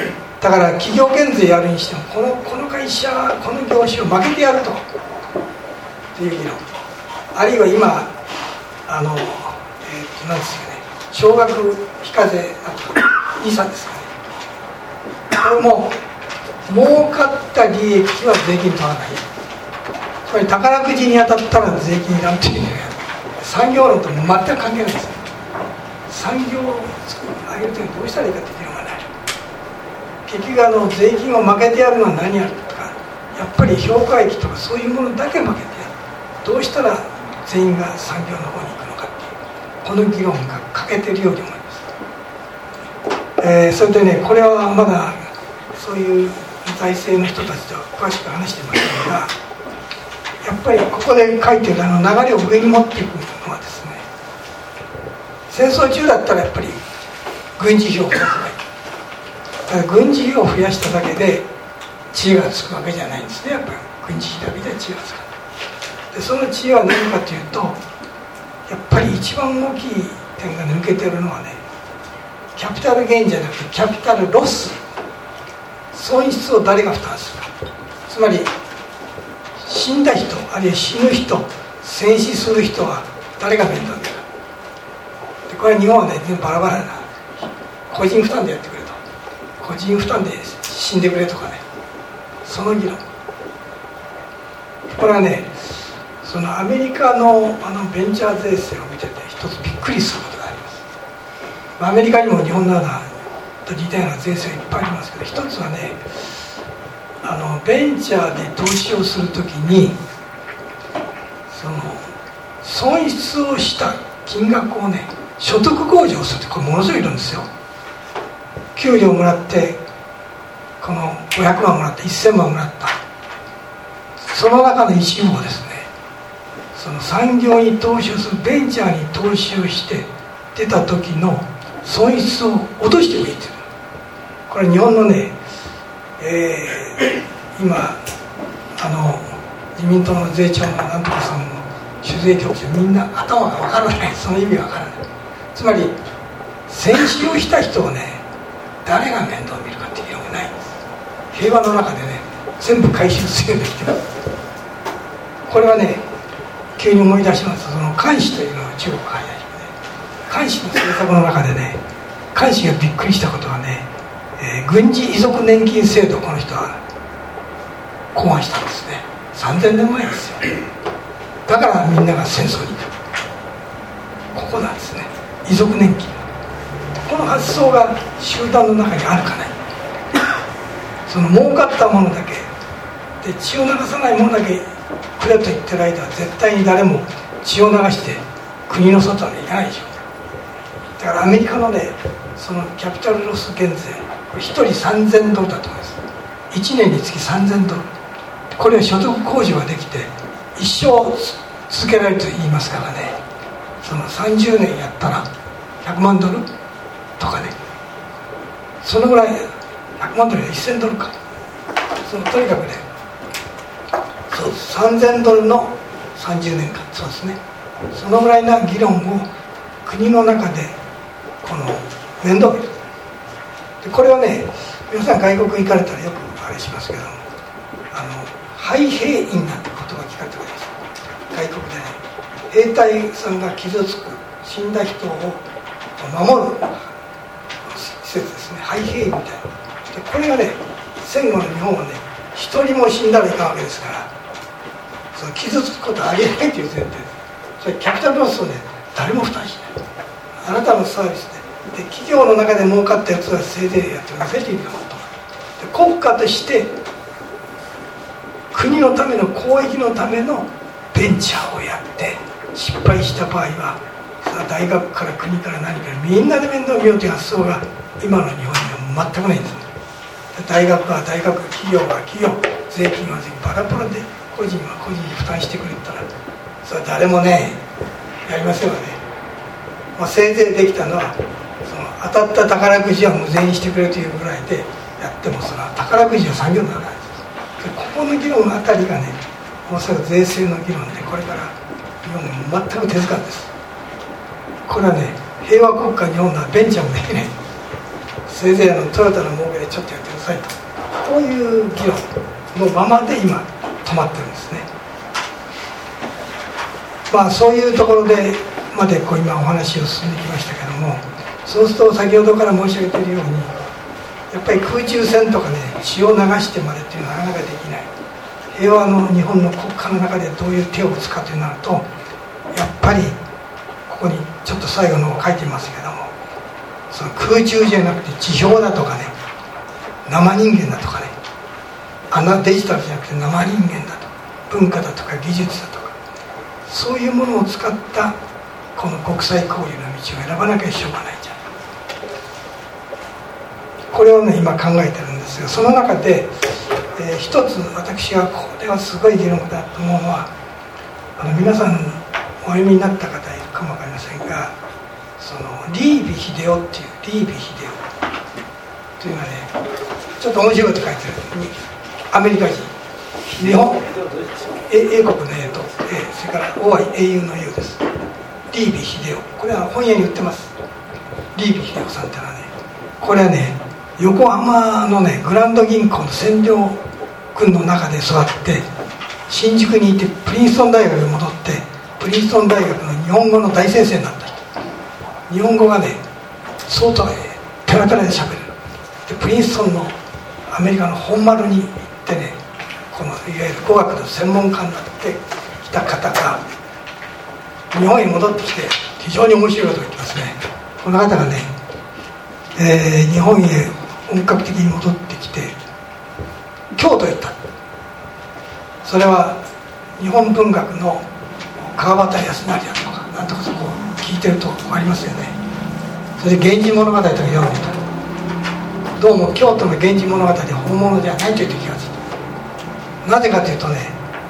だから企業減税やるにしてもこの、この会社この業種を負けてやるとっていう議論、あるいは今あの、えー、となんですかね、少額非課税なんとかイーサですかね、これも儲かった利益は税金取らない、つまり宝くじに当たったら税金なんていうのは産業論とも全く関係ないんですよ。産業を作り上げるときにどうしたらいいかっていうのがない。結局あの税金を負けてやるのは何やるとか、やっぱり評価益とかそういうものだけ負けてやる、どうしたら全員が産業の方に行くのかっていうこの議論が欠けてるように思います。えー、それでね、これはまだそういう財政の人たちと詳しく話してませんが、やっぱりここで書いてるあの流れを上に持っていくのはですね、戦争中だったらやっぱり軍事費を増やさない、だから軍事費を増やしただけで知恵がつくわけじゃないんですね。やっぱり軍事費だけで知恵がつかない。でその知恵は何かというと、やっぱり一番大きい点が抜けてるのはね、キャピタルゲインじゃなくてキャピタルロス、損失を誰が負担するか、つまり死んだ人あるいは死ぬ人戦死する人は誰が面倒見るか。でこれは日本はね全部バラバラな、個人負担でやってくれと、個人負担で死んでくれとかね、その議論、これはね、そのアメリカ の, あのベンチャー税制を見てて一つびっくりすることがあります。アメリカにも日本のようなと似たような税制いっぱいありますけど、一つはね、あのベンチャーで投資をするときにその損失をした金額をね所得控除をするって、これものすごいいるんですよ。給料もらってこのごひゃくまんもらってせんまんもらった、その中の一部をですね、その産業に投資をするベンチャーに投資をして出た時の損失を落としてくれてる。これ日本のね、えー、今あの自民党の税調のなんとかさんの主税局長みんな頭がわからない、その意味がわからない。つまり戦死をした人をね誰が面倒を見るかっていう議論がないんです。平和の中でね全部回収するようにできてます。これはね急に思い出します。その監視というのは中国が入りまして、監視の政策の中でね、監視がびっくりしたことはね、えー、軍事遺族年金制度をこの人は考案したんですね。さんぜんねんまえですよ。だからみんなが戦争に行く、ここなんですね、遺族年金。この発想が集団の中にあるかない、その儲かったものだけで血を流さないものだけくれと言ってる間は絶対に誰も血を流して国の外に行かないでしょ。だからアメリカのねそのキャピタルロス減税、これひとりさんぜんドルだと思います。いちねんにつきさんぜんドル、これは所得控除ができて一生続けられると言いますからね、そのさんじゅうねんやったらひゃくまんドルとかね、そのぐらい、ひゃくまんドルでせんドルか、そのとにかくね、そうさんぜんドルのさんじゅうねんかん、そうですね、そのぐらいな議論を国の中でこの面倒見る。でこれはね、皆さん外国行かれたらよくあれしますけど、あの廃兵員なんて言葉聞かれてるんです。外国でね、兵隊さんが傷つく死んだ人を守る施設ですね、廃兵員みたいな。でこれがね、戦後の日本はね一人も死んだらいかんわけですから、その傷つくことはありえないという前提です。それキャピタルロスをね誰も負担しない、あなたのサービスで、で企業の中で儲かったやつはせいぜいやってくださいということで、国家として国のための公益のためのベンチャーをやって失敗した場合は大学から国から何からみんなで面倒見ようという発想が今の日本には全くないんです。大学は大学、企業は企業、税金は税金、バラバラで個人は個人に負担してくれたらそれは誰もねやりませんよね。まあ、せいぜいできたのはその当たった宝くじは無税にしてくれというぐらいでやっても、その宝くじは産業にならないんです。でここの議論のあたりがね、おそらく税制の議論でこれから日本も全く手つかずです。これはね、平和国家日本のベンチャーもできない、 せいぜいあのトヨタの儲けでちょっとやってくださいと、こういう議論のままで今止まってるんですね。まあそういうところでまでこう今お話を進んできましたけども、そうすると先ほどから申し上げているように、やっぱり空中戦とかね、血を流してまでっていうのはなかなかできない。平和の日本の国家の中でどういう手を打つかというなると、やっぱりここにちょっと最後の書いてますけども、その空中じゃなくて地表だとかね、生人間だとかね、あのデジタルじゃなくて生人間だと、文化だとか技術だとか、そういうものを使ったこの国際交流の道を選ばなきゃしょうがないんじゃないか、これをね今考えてるんですが、その中で、えー、一つ私がこれはすごい議論だと思うのは、あの皆さんお読みになった方いるかもわかりませんが、そのリービ秀夫っていうリービ秀夫というのはね、ちょっと面白いこと書いてる。アメリカ人、日本英国の A と A、 それから王愛英雄の U です。リービ秀夫、これは本屋に売ってます。リービ秀夫さんってのはね、これはね横浜のねグランド銀行の占領軍の中で育って、新宿にいてプリンストン大学に戻って、プリンストン大学の日本語の大先生になった人。日本語がね相当ねペラペラで喋る。でプリンストンのアメリカの本丸に行ってね、このいわゆる語学の専門家になってきた方が日本に戻ってきて、非常に面白いことを言ってますね。この方がね、えー、日本へ本格的に戻ってきて京都へ行った。それは日本文学の川端康成だとかなんとかそこを聞いてるとありますよね。それで源氏物語とか読んでた。どうも京都の源氏物語で本物ではないという気がついた。なぜかというとね、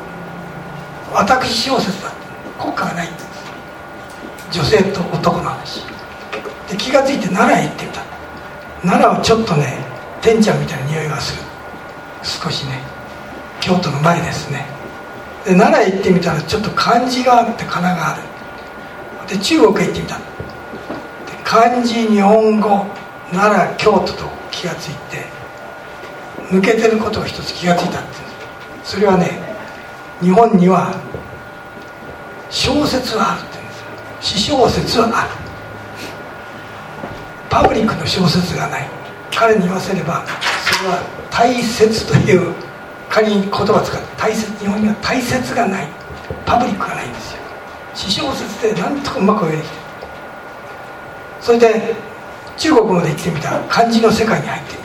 私小説だ、国家がないんです。女性と男の話で、気がついて奈良へ行ってみた。奈良はちょっとね天ちゃんみたいな匂いがする。少しね京都の前ですね。で奈良へ行ってみたらちょっと漢字があって仮名がある。で中国へ行ってみた。で漢字、日本語、奈良、京都と気がついて、抜けてることを一つ気がついたって。それはね、日本には小説はあるって言うんですよ。私小説はある。パブリックの小説がない。彼に言わせればそれは大切という仮に言葉を使って大切、日本には大切がない、パブリックがないんですよ。私小説でなんとかうまく上に来てる。それで中国まで行ってみたら漢字の世界に入ってみる。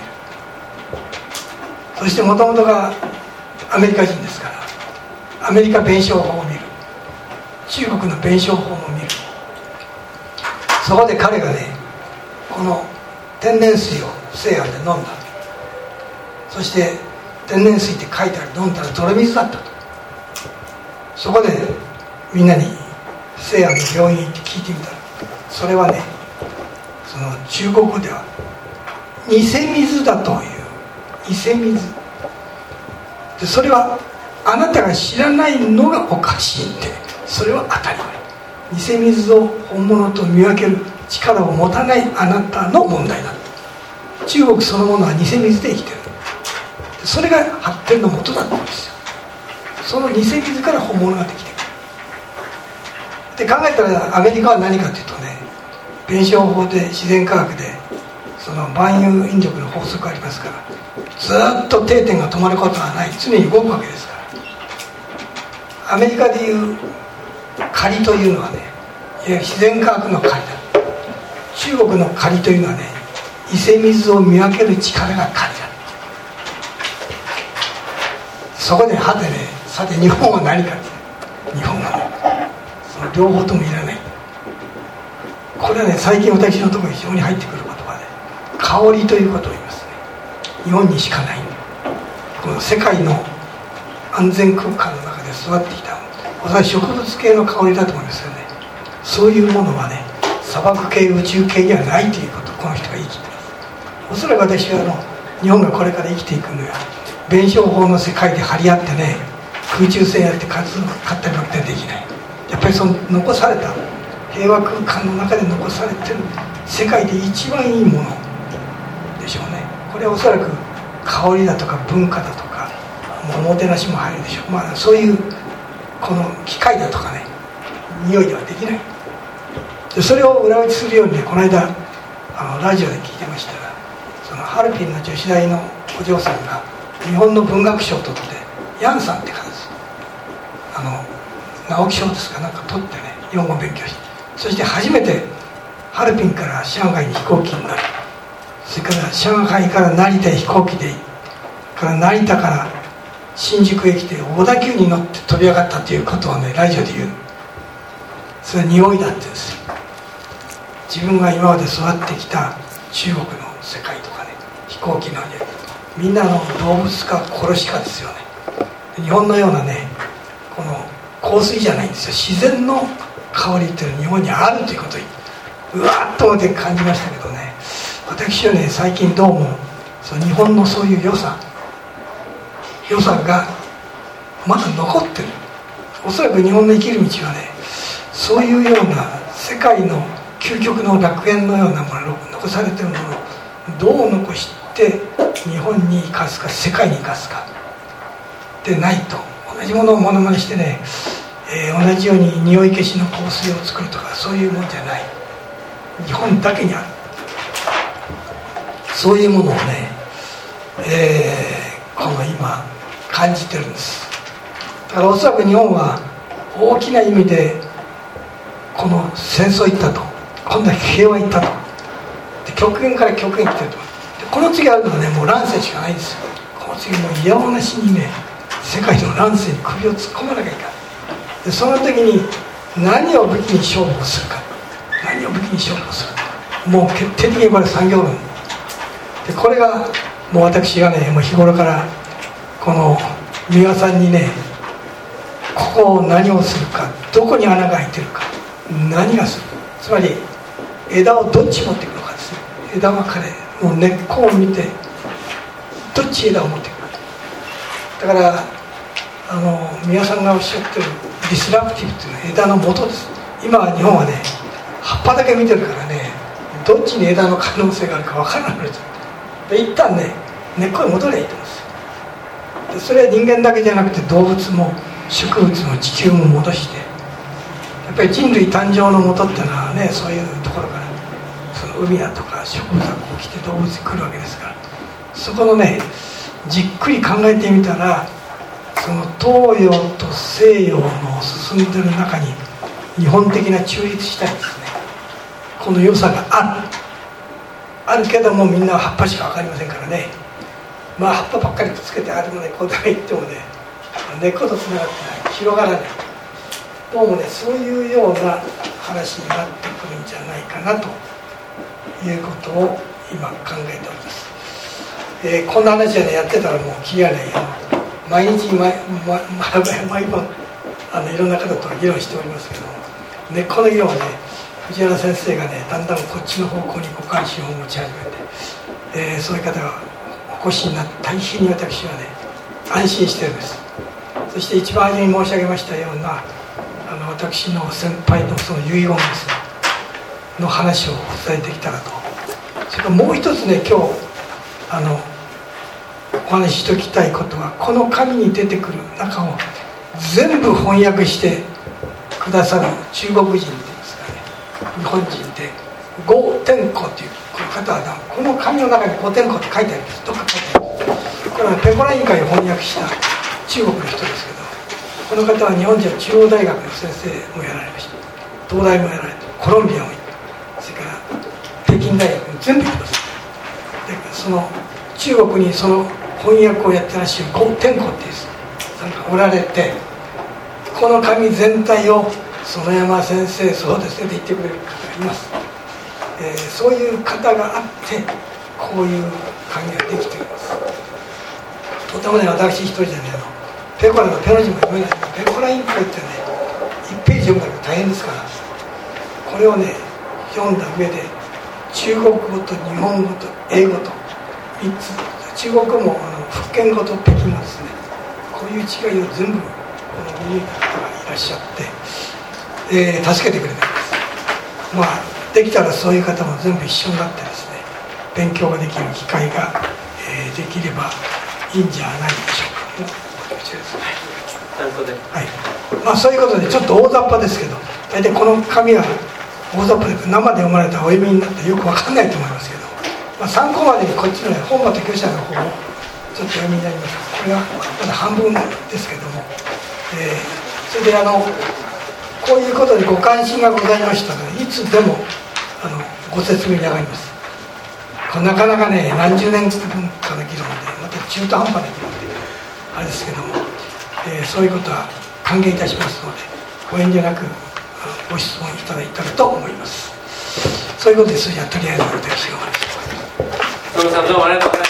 そしてもともとがアメリカ人ですから、アメリカ弁証法を見る、中国の弁証法も見る。そこで彼がね、この天然水を西安で飲んだ。そして天然水って書いてある、飲んだら泥水だったと。そこでみんなに西安の病院行って聞いてみたら、それはね、その中国語では偽水だという。偽水で、それはあなたが知らないのがおかしいって、それは当たり前。偽水を本物と見分ける力を持たないあなたの問題だ。中国そのものは偽水で生きてる。それが発展の元だったんですよ。その偽水から本物ができてくる。で考えたらアメリカは何かというとね、弁証法で自然科学でその万有引力の法則がありますから、ずっと定点が止まることはない、常に動くわけですから。アメリカでいう仮というのはね、いわゆる自然科学の仮だ。中国の仮というのはね、伊勢水を見分ける力が仮だ。そこではてね、さて日本は何かって、日本はね、その両方ともいらない。これはね、最近私のところに非常に入ってくる言葉で、香りということを言いますね。日本にしかない。この世界の安全空間の中で育ってきた、私は植物系の香りだと思いますよね。そういうものはね、砂漠系、宇宙系にはないということをこの人が言い切ってます。おそらく私はあの日本がこれから生きていくのは弁証法の世界で張り合ってね、空中戦やって勝ったりなんてできない。やっぱりその残された平和空間の中で残されてる世界で一番いいもので、 これはおそらく香りだとか文化だとかおもてなしも入るでしょう、まあ、そういうこの機械だとかね匂いではできない。でそれを裏打ちするようにね、この間あのラジオで聞いてましたら、そのハルピンの女子大のお嬢さんが日本の文学賞を取って、ヤンさんって方です、あの直木賞ですかなんか取ってね、日本語を勉強して、そして初めてハルピンから上海に飛行機になる、それから上海から成田へ飛行機でから成田から新宿へ来て小田急に乗って飛び上がったということをねラジオで言う。それは匂いだって言うんですよ。自分が今まで育ってきた中国の世界とかね、飛行機のね、みんなの動物か殺しかですよね。日本のようなね、この香水じゃないんですよ。自然の香りっていうのは日本にあるということをうわーっと思って感じましたけどね、私はね最近どうもその日本のそういう良さ良さがまだ残ってる。おそらく日本の生きる道はね、そういうような世界の究極の楽園のようなものを残されているものをどう残して日本に生かすか世界に生かすかでないと、同じものをモノマネしてね、えー、同じように匂い消しの香水を作るとかそういうものじゃない、日本だけにあるそういうものをね、えー、この今感じてるんです。だからおそらく日本は大きな意味でこの戦争行ったと、今度は平和行ったと、で極限から極限来てると、でこの次あるのはねもう乱世しかないんですよ。この次もういやおうなしにね世界の乱世に首を突っ込まなきゃいけない。でその時に何を武器に勝負をするか、何を武器に勝負をするか、もう決定的にこれ産業論で、これがもう私がねもう日頃からこの三輪さんにね、ここを何をするか、どこに穴が開いてるか、何がする、つまり枝をどっち持っていくのかですね。枝分かれもう根っこを見てどっち枝を持っていくか。だからあの宮さんがおっしゃってるディスラプティブっていうのは枝の元です。今は日本はね葉っぱだけ見てるからね、どっちに枝の可能性があるか分からなくなっちゃう。で一旦ね根っこに戻ればいいと思うんですよ。でそれは人間だけじゃなくて動物も植物も地球も戻して、やっぱり人類誕生の元っていうのはね、そういうところからその海だとか植物がこう来て動物に来るわけですから、そこのねじっくり考えてみたら、その東洋と西洋の進んでる中に日本的な中立したいですね、この良さがあるあるけども、みんなは葉っぱしか分かりませんからね、まあ葉っぱばっかりくっつけてあれもねこうだけ言ってもね根っことつながってない、広がらない、どうもねそういうような話になってくるんじゃないかなということを今考えております。えー、こんな話はねやってたらもうキリがない。毎日毎毎毎晩あのいろんな方と議論しておりますけども、根っこの議論はね藤原先生がねだんだんこっちの方向にご関心を持ち始めて、えー、そういう方がお越しになって大変に私はね安心してるんです。そして一番初めに申し上げましたようなあの私の先輩のその遺言ですねの話をお伝えできたらと。それからもう一つね今日あのお話ししておきたいことは、この紙に出てくる中を全部翻訳してくださる中国人っていうんですかね、日本人で呉天子というこの方はこの紙の中に呉天子って書いてあります。どっか書いてあります。これはペコラ委員会を翻訳した中国の人ですけど、この方は日本人は中央大学の先生もやられました、東大もやられて、コロンビアも行った、それから北京大学も全部行きます。でその中国にその翻訳をやってらっしゃる呉天子っていうさんがおられて、この紙全体を園山先生そうですねって言ってくれる方がいます。えー、そういう方があってこういう紙ができています。とてもね私一人じゃねあのペコラのペの字も読めない。ペコラ委員会ってねいちページ読むだけ大変ですから、これをね読んだ上で中国語と日本語と英語とみっつ、中国語もあの福建語と北京語ですね、こういう違いを全部この見抜いた方がいらっしゃって、えー、助けてくれています。まあできたらそういう方も全部一緒になってですね勉強ができる機会がえー、できればいいんじゃないでしょうか。はい、まあそういうことでちょっと大雑把ですけど、大体この紙は大雑把で生で読まれたらお読みになってよくわかんないと思いますけど、まあ、参考までにこっちの本間適者の方をちょっと読みになります。これはまだ半分ですけども、えー、それであのこういうことでご関心がございましたらいつでもあのご説明に上がります。これなかなかね何十年分かの議論でまた中途半端な議論であれですけども、えー、そういうことは歓迎いたしますのでご遠慮なくご質問いただいたらと思います。そういうことです。じゃあとりあえず私が終わります。 どうもありがとうございます。